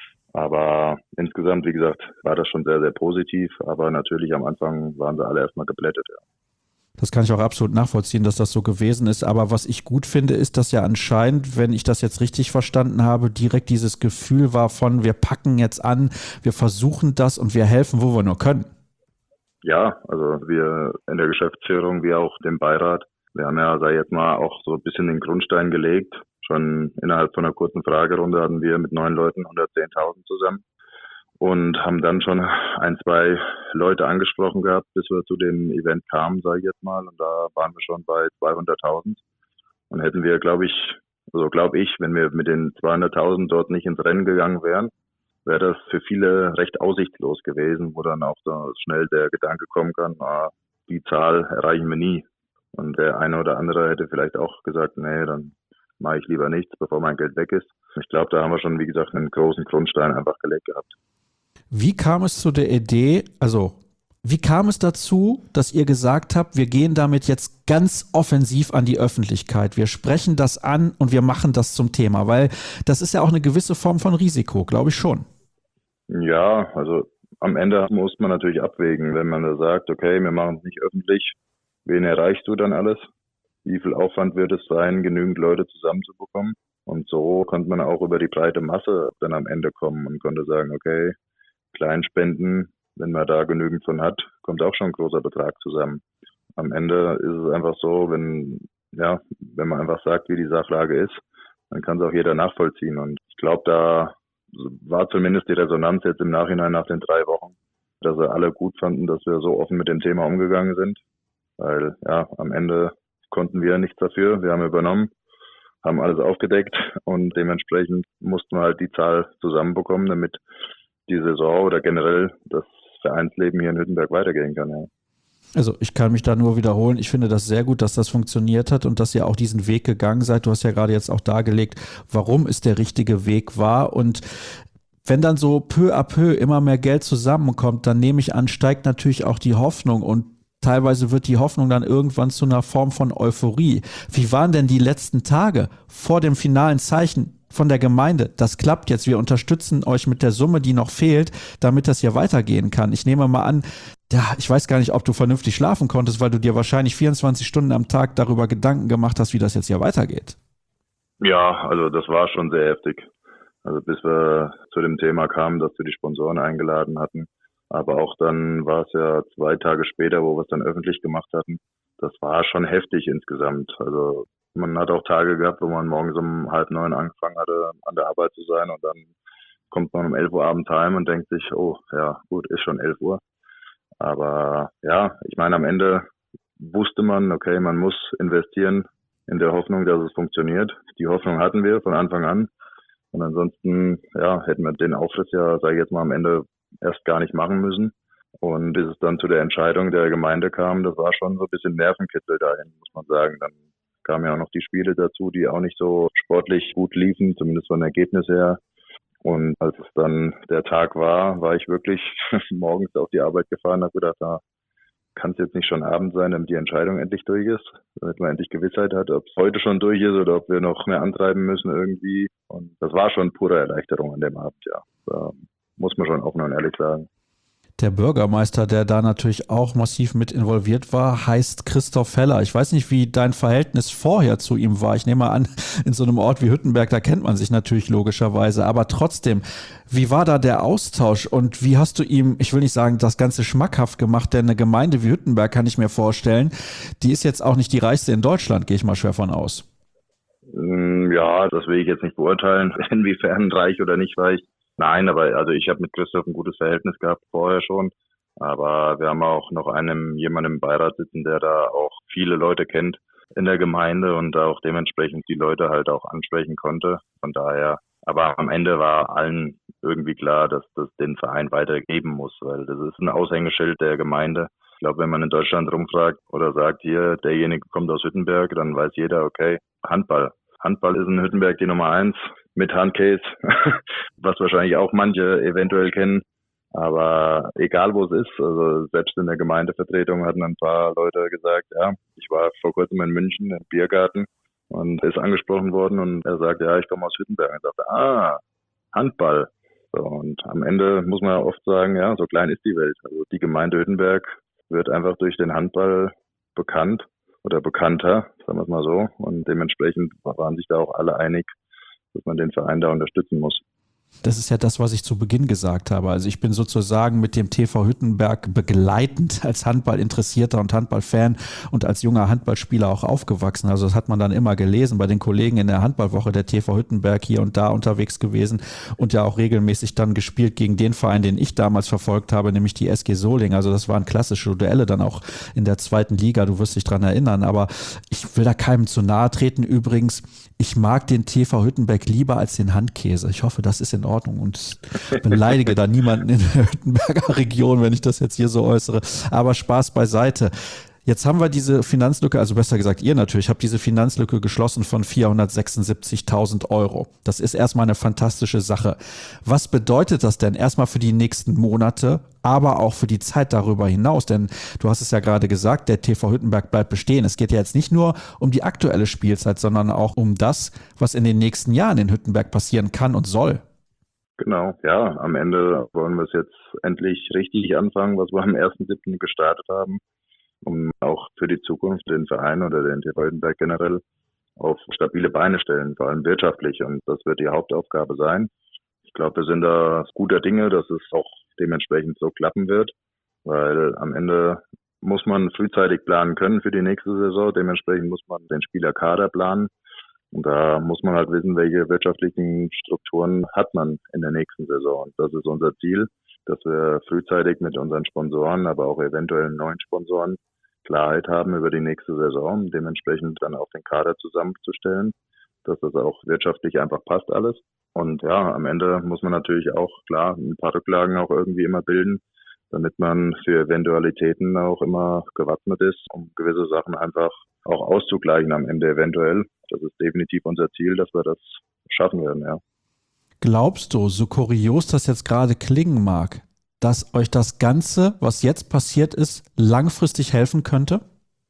Aber insgesamt, wie gesagt, war das schon sehr, sehr positiv. Aber natürlich am Anfang waren sie alle erstmal geblättet, ja. Das kann ich auch absolut nachvollziehen, dass das so gewesen ist. Aber was ich gut finde, ist, dass ja anscheinend, wenn ich das jetzt richtig verstanden habe, direkt dieses Gefühl war von, wir packen jetzt an, wir versuchen das und wir helfen, wo wir nur können. Ja, also wir in der Geschäftsführung, wie auch dem Beirat, wir haben ja, sag ich jetzt mal, auch so ein bisschen den Grundstein gelegt. Schon innerhalb von einer kurzen Fragerunde hatten wir mit 9 Leuten 110.000 zusammen. Und haben dann schon 1, 2 Leute angesprochen gehabt, bis wir zu dem Event kamen, sage ich jetzt mal. Und da waren wir schon bei 200.000. Und hätten wir, glaube ich, wenn wir mit den 200.000 dort nicht ins Rennen gegangen wären, wäre das für viele recht aussichtslos gewesen, wo dann auch so schnell der Gedanke kommen kann, die Zahl erreichen wir nie. Und der eine oder andere hätte vielleicht auch gesagt, nee, dann mache ich lieber nichts, bevor mein Geld weg ist. Ich glaube, da haben wir schon, wie gesagt, einen großen Grundstein einfach gelegt gehabt. Wie kam es zu der Idee, wie kam es dazu, dass ihr gesagt habt, wir gehen damit jetzt ganz offensiv an die Öffentlichkeit, wir sprechen das an und wir machen das zum Thema, weil das ist ja auch eine gewisse Form von Risiko, glaube ich schon. Ja, also am Ende muss man natürlich abwägen, wenn man da sagt, okay, wir machen es nicht öffentlich, wen erreichst du dann alles? Wie viel Aufwand wird es sein, genügend Leute zusammenzubekommen? Und so konnte man auch über die breite Masse dann am Ende kommen und konnte sagen, okay, Kleinspenden, wenn man da genügend von hat, kommt auch schon ein großer Betrag zusammen. Am Ende ist es einfach so, wenn man einfach sagt, wie die Sachlage ist, dann kann es auch jeder nachvollziehen. Und ich glaube, da war zumindest die Resonanz jetzt im Nachhinein nach den 3 Wochen, dass sie alle gut fanden, dass wir so offen mit dem Thema umgegangen sind. Weil ja, am Ende konnten wir nichts dafür. Wir haben übernommen, haben alles aufgedeckt und dementsprechend mussten wir halt die Zahl zusammenbekommen, damit die Saison oder generell das Vereinsleben hier in Hüttenberg weitergehen kann. Ja. Also ich kann mich da nur wiederholen. Ich finde das sehr gut, dass das funktioniert hat und dass ihr auch diesen Weg gegangen seid. Du hast ja gerade jetzt auch dargelegt, warum es der richtige Weg war. Und wenn dann so peu à peu immer mehr Geld zusammenkommt, dann nehme ich an, steigt natürlich auch die Hoffnung und teilweise wird die Hoffnung dann irgendwann zu einer Form von Euphorie. Wie waren denn die letzten Tage vor dem finalen Zeichen von der Gemeinde? Das klappt jetzt, wir unterstützen euch mit der Summe, die noch fehlt, damit das hier weitergehen kann. Ich nehme mal an, ja, ich weiß gar nicht, ob du vernünftig schlafen konntest, weil du dir wahrscheinlich 24 Stunden am Tag darüber Gedanken gemacht hast, wie das jetzt hier weitergeht. Ja, also das war schon sehr heftig. Also bis wir zu dem Thema kamen, dass wir die Sponsoren eingeladen hatten. Aber auch dann war es ja 2 Tage später, wo wir es dann öffentlich gemacht hatten. Das war schon heftig insgesamt. Also man hat auch Tage gehabt, wo man morgens um 8:30 angefangen hatte, an der Arbeit zu sein. Und dann kommt man um 11 Uhr abends heim und denkt sich, oh ja gut, ist schon 11 Uhr. Aber ja, ich meine, am Ende wusste man, okay, man muss investieren in der Hoffnung, dass es funktioniert. Die Hoffnung hatten wir von Anfang an. Und ansonsten, ja, hätten wir den Aufriss ja, sage ich jetzt mal, am Ende erst gar nicht machen müssen. Und bis es dann zu der Entscheidung der Gemeinde kam, das war schon so ein bisschen Nervenkitzel dahin, muss man sagen. Dann kamen ja auch noch die Spiele dazu, die auch nicht so sportlich gut liefen, zumindest von Ergebnis her. Und als es dann der Tag war, war ich wirklich morgens auf die Arbeit gefahren und habe gedacht, na, kann es jetzt nicht schon Abend sein, damit die Entscheidung endlich durch ist, damit man endlich Gewissheit hat, ob es heute schon durch ist oder ob wir noch mehr antreiben müssen irgendwie. Und das war schon pure Erleichterung an dem Abend, ja. Da muss man schon offen und ehrlich sagen. Der Bürgermeister, der da natürlich auch massiv mit involviert war, heißt Christoph Heller. Ich weiß nicht, wie dein Verhältnis vorher zu ihm war. Ich nehme an, in so einem Ort wie Hüttenberg, da kennt man sich natürlich logischerweise. Aber trotzdem, wie war da der Austausch und wie hast du ihm, ich will nicht sagen, das Ganze schmackhaft gemacht, denn eine Gemeinde wie Hüttenberg, kann ich mir vorstellen, die ist jetzt auch nicht die reichste in Deutschland, gehe ich mal schwer von aus. Ja, das will ich jetzt nicht beurteilen, inwiefern reich oder nicht reich. Nein, aber also ich habe mit Christoph ein gutes Verhältnis gehabt vorher schon. Aber wir haben auch noch jemanden im Beirat sitzen, der da auch viele Leute kennt in der Gemeinde und auch dementsprechend die Leute halt auch ansprechen konnte. Von daher, aber am Ende war allen irgendwie klar, dass das den Verein weitergeben muss, weil das ist ein Aushängeschild der Gemeinde. Ich glaube, wenn man in Deutschland rumfragt oder sagt, hier, derjenige kommt aus Hüttenberg, dann weiß jeder, okay, Handball. Handball ist in Hüttenberg die Nummer 1 mit Handcase, was wahrscheinlich auch manche eventuell kennen. Aber egal wo es ist, also selbst in der Gemeindevertretung hatten ein paar Leute gesagt, ja, ich war vor kurzem in München im Biergarten und ist angesprochen worden und er sagt, ja, ich komme aus Hüttenberg. Und ich dachte, Handball. So, und am Ende muss man oft sagen, ja, so klein ist die Welt. Also die Gemeinde Hüttenberg wird einfach durch den Handball bekannt oder bekannter, sagen wir es mal so. Und dementsprechend waren sich da auch alle einig, dass man den Verein da unterstützen muss. Das ist ja das, was ich zu Beginn gesagt habe. Also ich bin sozusagen mit dem TV Hüttenberg begleitend als Handballinteressierter und Handballfan und als junger Handballspieler auch aufgewachsen. Also das hat man dann immer gelesen bei den Kollegen in der Handballwoche, der TV Hüttenberg hier und da unterwegs gewesen und ja auch regelmäßig dann gespielt gegen den Verein, den ich damals verfolgt habe, nämlich die SG Solingen. Also das waren klassische Duelle dann auch in der 2. Liga, du wirst dich dran erinnern. Aber ich will da keinem zu nahe treten. Übrigens, ich mag den TV Hüttenberg lieber als den Handkäse. Ich hoffe, das ist in Ordnung und beleidige da niemanden in der Hüttenberger Region, wenn ich das jetzt hier so äußere. Aber Spaß beiseite. Jetzt haben wir diese Finanzlücke, also besser gesagt ihr natürlich, habt diese Finanzlücke geschlossen von 476.000 Euro. Das ist erstmal eine fantastische Sache. Was bedeutet das denn erstmal für die nächsten Monate, aber auch für die Zeit darüber hinaus? Denn du hast es ja gerade gesagt, der TV Hüttenberg bleibt bestehen. Es geht ja jetzt nicht nur um die aktuelle Spielzeit, sondern auch um das, was in den nächsten Jahren in Hüttenberg passieren kann und soll. Genau, ja, am Ende wollen wir es jetzt endlich richtig anfangen, was wir am 1.7. gestartet haben, um auch für die Zukunft den Verein oder den TV Hüttenberg generell auf stabile Beine stellen, vor allem wirtschaftlich. Und das wird die Hauptaufgabe sein. Ich glaube, wir sind da guter Dinge, dass es auch dementsprechend so klappen wird, weil am Ende muss man frühzeitig planen können für die nächste Saison. Dementsprechend muss man den Spielerkader planen. Und da muss man halt wissen, welche wirtschaftlichen Strukturen hat man in der nächsten Saison. Und das ist unser Ziel, dass wir frühzeitig mit unseren Sponsoren, aber auch eventuell neuen Sponsoren Klarheit haben über die nächste Saison, dementsprechend dann auch den Kader zusammenzustellen, dass das auch wirtschaftlich einfach passt alles. Und ja, am Ende muss man natürlich auch, klar, ein paar Rücklagen auch irgendwie immer bilden, damit man für Eventualitäten auch immer gewappnet ist, um gewisse Sachen einfach auch auszugleichen am Ende eventuell. Das ist definitiv unser Ziel, dass wir das schaffen werden, ja. Glaubst du, so kurios das jetzt gerade klingen mag, dass euch das Ganze, was jetzt passiert ist, langfristig helfen könnte?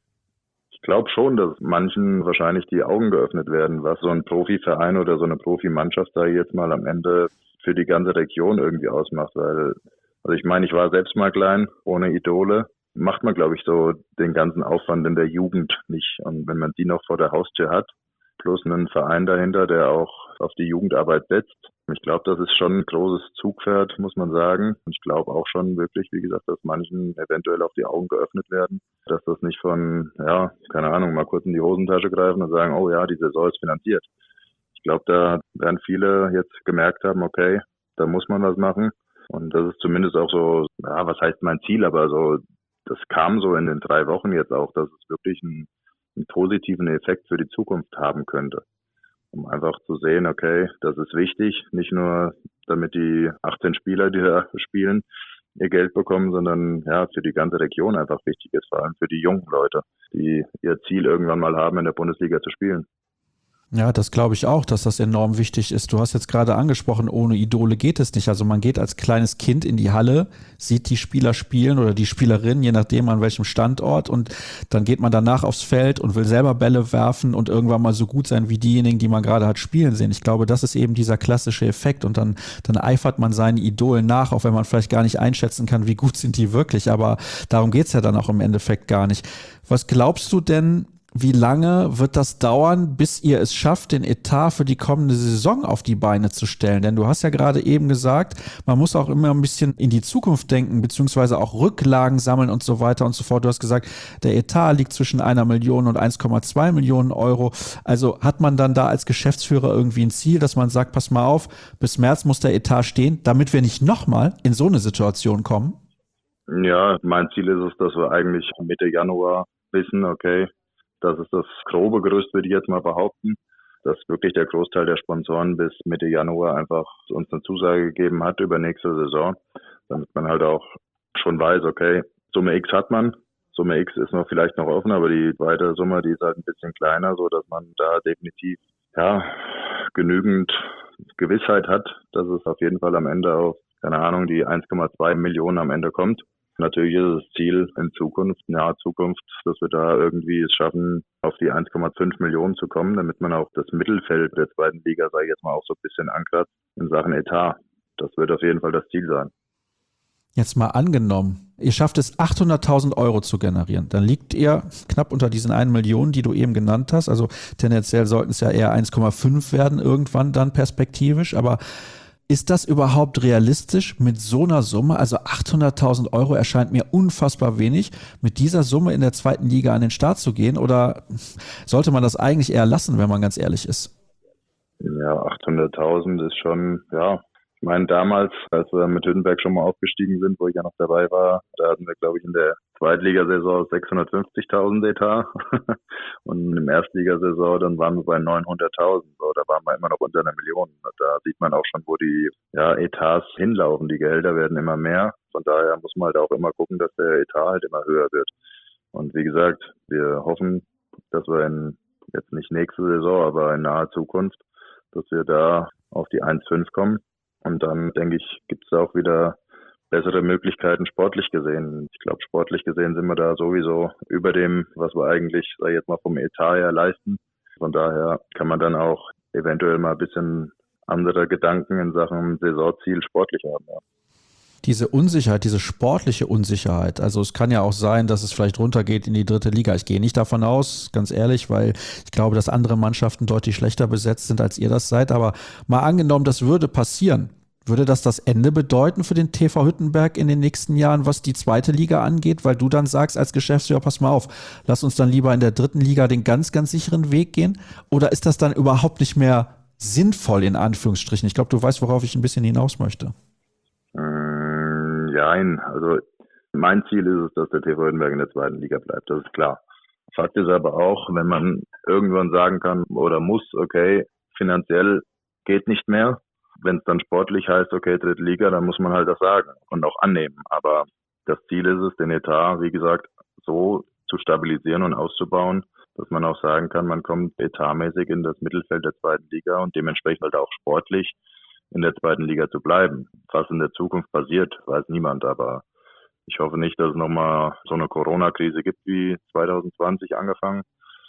Ich glaube schon, dass manchen wahrscheinlich die Augen geöffnet werden, was so ein Profiverein oder so eine Profimannschaft da jetzt mal am Ende für die ganze Region irgendwie ausmacht. Weil, also ich meine, ich war selbst mal klein, ohne Idole. Macht man, glaube ich, so den ganzen Aufwand in der Jugend nicht. Und wenn man die noch vor der Haustür hat, plus einen Verein dahinter, der auch auf die Jugendarbeit setzt, ich glaube, das ist schon ein großes Zugpferd, muss man sagen. Und ich glaube auch schon wirklich, wie gesagt, dass manchen eventuell auch die Augen geöffnet werden, dass das nicht von, ja, keine Ahnung, mal kurz in die Hosentasche greifen und sagen, oh ja, die Saison ist finanziert. Ich glaube, da werden viele jetzt gemerkt haben, okay, da muss man was machen. Und das ist zumindest auch so, ja, was heißt mein Ziel, aber so, das kam so in den 3 Wochen jetzt auch, dass es wirklich einen positiven Effekt für die Zukunft haben könnte. Um einfach zu sehen, okay, das ist wichtig, nicht nur damit die 18 Spieler, die da spielen, ihr Geld bekommen, sondern ja, für die ganze Region einfach wichtig ist, vor allem für die jungen Leute, die ihr Ziel irgendwann mal haben, in der Bundesliga zu spielen. Ja, das glaube ich auch, dass das enorm wichtig ist. Du hast jetzt gerade angesprochen, ohne Idole geht es nicht. Also man geht als kleines Kind in die Halle, sieht die Spieler spielen oder die Spielerinnen, je nachdem an welchem Standort, und dann geht man danach aufs Feld und will selber Bälle werfen und irgendwann mal so gut sein wie diejenigen, die man gerade hat spielen sehen. Ich glaube, das ist eben dieser klassische Effekt, und dann eifert man seinen Idolen nach, auch wenn man vielleicht gar nicht einschätzen kann, wie gut sind die wirklich, aber darum geht's ja dann auch im Endeffekt gar nicht. Was glaubst du denn, wie lange wird das dauern, bis ihr es schafft, den Etat für die kommende Saison auf die Beine zu stellen? Denn du hast ja gerade eben gesagt, man muss auch immer ein bisschen in die Zukunft denken, beziehungsweise auch Rücklagen sammeln und so weiter und so fort. Du hast gesagt, der Etat liegt zwischen 1 Million und 1,2 Millionen Euro. Also hat man dann da als Geschäftsführer irgendwie ein Ziel, dass man sagt, pass mal auf, bis März muss der Etat stehen, damit wir nicht nochmal in so eine Situation kommen? Ja, mein Ziel ist es, dass wir eigentlich Mitte Januar wissen, okay, das ist das grobe Gerüst, würde ich jetzt mal behaupten, dass wirklich der Großteil der Sponsoren bis Mitte Januar einfach uns eine Zusage gegeben hat über nächste Saison, damit man halt auch schon weiß, okay, Summe X hat man, Summe X ist noch vielleicht noch offen, aber die weitere Summe, die ist halt ein bisschen kleiner, so dass man da definitiv ja genügend Gewissheit hat, dass es auf jeden Fall am Ende auf, keine Ahnung, die 1,2 Millionen am Ende kommt. Natürlich ist das Ziel in Zukunft, in naher Zukunft, dass wir da irgendwie es schaffen, auf die 1,5 Millionen zu kommen, damit man auch das Mittelfeld der zweiten Liga, sage ich jetzt mal, auch so ein bisschen ankert in Sachen Etat. Das wird auf jeden Fall das Ziel sein. Jetzt mal angenommen, ihr schafft es, 800.000 Euro zu generieren. Dann liegt ihr knapp unter diesen 1 Million, die du eben genannt hast. Also tendenziell sollten es ja eher 1,5 werden irgendwann dann perspektivisch. Aber ist das überhaupt realistisch mit so einer Summe? Also 800.000 Euro erscheint mir unfassbar wenig, mit dieser Summe in der zweiten Liga an den Start zu gehen. Oder sollte man das eigentlich eher lassen, wenn man ganz ehrlich ist? Ja, 800.000 ist schon, ja. Ich meine, damals, als wir mit Hüttenberg schon mal aufgestiegen sind, wo ich ja noch dabei war, da hatten wir, glaube ich, in der Zweitligasaison 650.000 Etat. Und im Erstligasaison, dann waren wir bei 900.000. So, da waren wir immer noch unter 1 Million. Da sieht man auch schon, wo die Etats hinlaufen. Die Gehälter werden immer mehr. Von daher muss man halt auch immer gucken, dass der Etat halt immer höher wird. Und wie gesagt, wir hoffen, dass wir jetzt nicht nächste Saison, aber in naher Zukunft, dass wir da auf die 1,5 kommen. Und dann, denke ich, gibt es auch wieder bessere Möglichkeiten sportlich gesehen. Ich glaube, sportlich gesehen sind wir da sowieso über dem, was wir eigentlich, sag ich jetzt mal, vom Etat her leisten. Von daher kann man dann auch eventuell mal ein bisschen andere Gedanken in Sachen Saisonziel sportlich haben. Ja. Diese Unsicherheit, diese sportliche Unsicherheit, also es kann ja auch sein, dass es vielleicht runtergeht in die 3. Liga. Ich gehe nicht davon aus, ganz ehrlich, weil ich glaube, dass andere Mannschaften deutlich schlechter besetzt sind, als ihr das seid. Aber mal angenommen, das würde passieren. Würde das Ende bedeuten für den TV Hüttenberg in den nächsten Jahren, was die 2. Liga angeht? Weil du dann sagst als Geschäftsführer, pass mal auf, lass uns dann lieber in der 3. Liga den ganz, ganz sicheren Weg gehen? Oder ist das dann überhaupt nicht mehr sinnvoll, in Anführungsstrichen? Ich glaube, du weißt, worauf ich ein bisschen hinaus möchte. Nein, also mein Ziel ist es, dass der TV Hüttenberg in der 2. Liga bleibt, das ist klar. Fakt ist aber auch, wenn man irgendwann sagen kann oder muss, okay, finanziell geht nicht mehr, wenn es dann sportlich heißt, okay, dritte Liga, dann muss man halt das sagen und auch annehmen. Aber das Ziel ist es, den Etat, wie gesagt, so zu stabilisieren und auszubauen, dass man auch sagen kann, man kommt etatmäßig in das Mittelfeld der zweiten Liga und dementsprechend halt auch sportlich in der zweiten Liga zu bleiben. Was in der Zukunft passiert, weiß niemand, aber ich hoffe nicht, dass es nochmal so eine Corona-Krise gibt wie 2020 angefangen.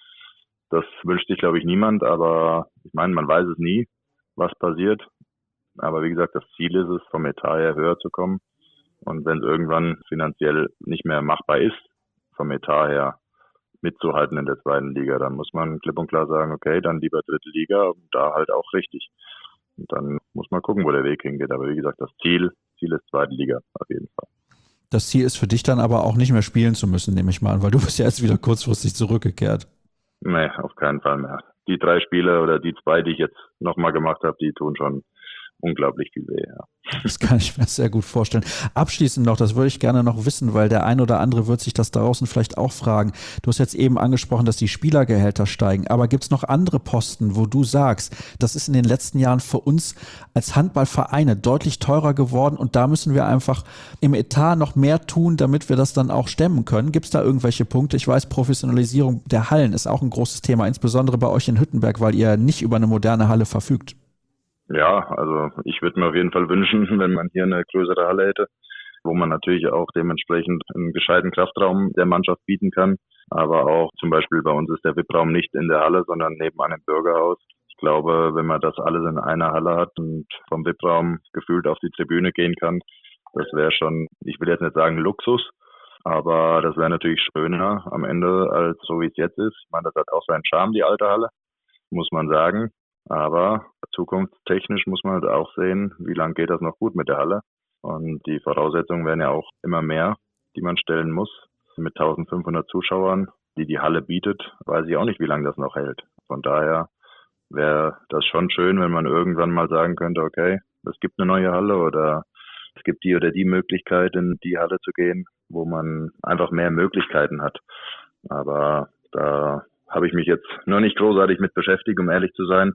Das wünscht sich, glaube ich, niemand, aber ich meine, man weiß es nie, was passiert. Aber wie gesagt, das Ziel ist es, vom Etat her höher zu kommen. Und wenn es irgendwann finanziell nicht mehr machbar ist, vom Etat her mitzuhalten in der zweiten Liga, dann muss man klipp und klar sagen, okay, dann lieber dritte Liga und da halt auch richtig. Und dann muss man gucken, wo der Weg hingeht. Aber wie gesagt, das Ziel ist zweite Liga auf jeden Fall. Das Ziel ist für dich dann aber auch nicht mehr spielen zu müssen, nehme ich mal an, weil du bist ja jetzt wieder kurzfristig zurückgekehrt. Nee, auf keinen Fall mehr. Die 3 Spiele oder die 2, die ich jetzt nochmal gemacht habe, die tun schon unglaublich viel weh. Ja. Das kann ich mir sehr gut vorstellen. Abschließend noch, das würde ich gerne noch wissen, weil der ein oder andere wird sich das draußen vielleicht auch fragen. Du hast jetzt eben angesprochen, dass die Spielergehälter steigen, aber gibt es noch andere Posten, wo du sagst, das ist in den letzten Jahren für uns als Handballvereine deutlich teurer geworden und da müssen wir einfach im Etat noch mehr tun, damit wir das dann auch stemmen können? Gibt es da irgendwelche Punkte? Ich weiß, Professionalisierung der Hallen ist auch ein großes Thema, insbesondere bei euch in Hüttenberg, weil ihr nicht über eine moderne Halle verfügt. Ja, also ich würde mir auf jeden Fall wünschen, wenn man hier eine größere Halle hätte, wo man natürlich auch dementsprechend einen gescheiten Kraftraum der Mannschaft bieten kann. Aber auch zum Beispiel bei uns ist der VIP-Raum nicht in der Halle, sondern nebenan im Bürgerhaus. Ich glaube, wenn man das alles in einer Halle hat und vom VIP-Raum gefühlt auf die Tribüne gehen kann, das wäre schon, ich will jetzt nicht sagen Luxus, aber das wäre natürlich schöner am Ende als so wie es jetzt ist. Ich meine, das hat auch seinen Charme, die alte Halle, muss man sagen. Aber zukunftstechnisch muss man halt auch sehen, wie lange geht das noch gut mit der Halle. Und die Voraussetzungen werden ja auch immer mehr, die man stellen muss. Mit 1500 Zuschauern, die die Halle bietet, weiß ich auch nicht, wie lange das noch hält. Von daher wäre das schon schön, wenn man irgendwann mal sagen könnte, okay, es gibt eine neue Halle oder es gibt die oder die Möglichkeit, in die Halle zu gehen, wo man einfach mehr Möglichkeiten hat. Aber da habe ich mich jetzt noch nicht großartig mit beschäftigt, um ehrlich zu sein.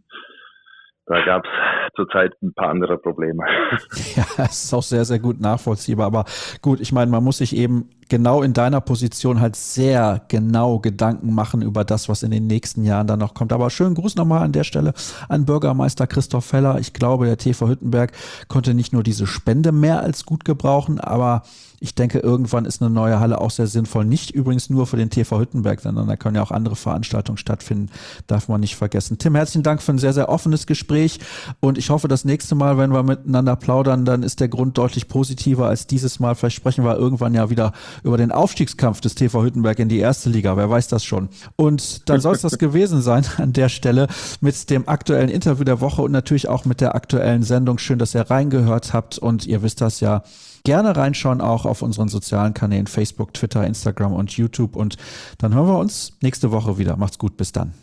Da gab es zurzeit ein paar andere Probleme. Ja, es ist auch sehr, sehr gut nachvollziehbar. Aber gut, ich meine, man muss sich eben genau in deiner Position halt sehr genau Gedanken machen über das, was in den nächsten Jahren dann noch kommt. Aber schönen Gruß nochmal an der Stelle an Bürgermeister Christoph Feller. Ich glaube, der TV Hüttenberg konnte nicht nur diese Spende mehr als gut gebrauchen, aber ich denke, irgendwann ist eine neue Halle auch sehr sinnvoll. Nicht übrigens nur für den TV Hüttenberg, sondern da können ja auch andere Veranstaltungen stattfinden. Darf man nicht vergessen. Tim, herzlichen Dank für ein sehr, sehr offenes Gespräch. Und ich hoffe, das nächste Mal, wenn wir miteinander plaudern, dann ist der Grund deutlich positiver als dieses Mal. Vielleicht sprechen wir irgendwann ja wieder über den Aufstiegskampf des TV Hüttenberg in die erste Liga. Wer weiß das schon. Und dann soll es das gewesen sein an der Stelle mit dem aktuellen Interview der Woche und natürlich auch mit der aktuellen Sendung. Schön, dass ihr reingehört habt. Und ihr wisst das ja. Gerne reinschauen auch auf unseren sozialen Kanälen Facebook, Twitter, Instagram und YouTube. Und dann hören wir uns nächste Woche wieder. Macht's gut, bis dann.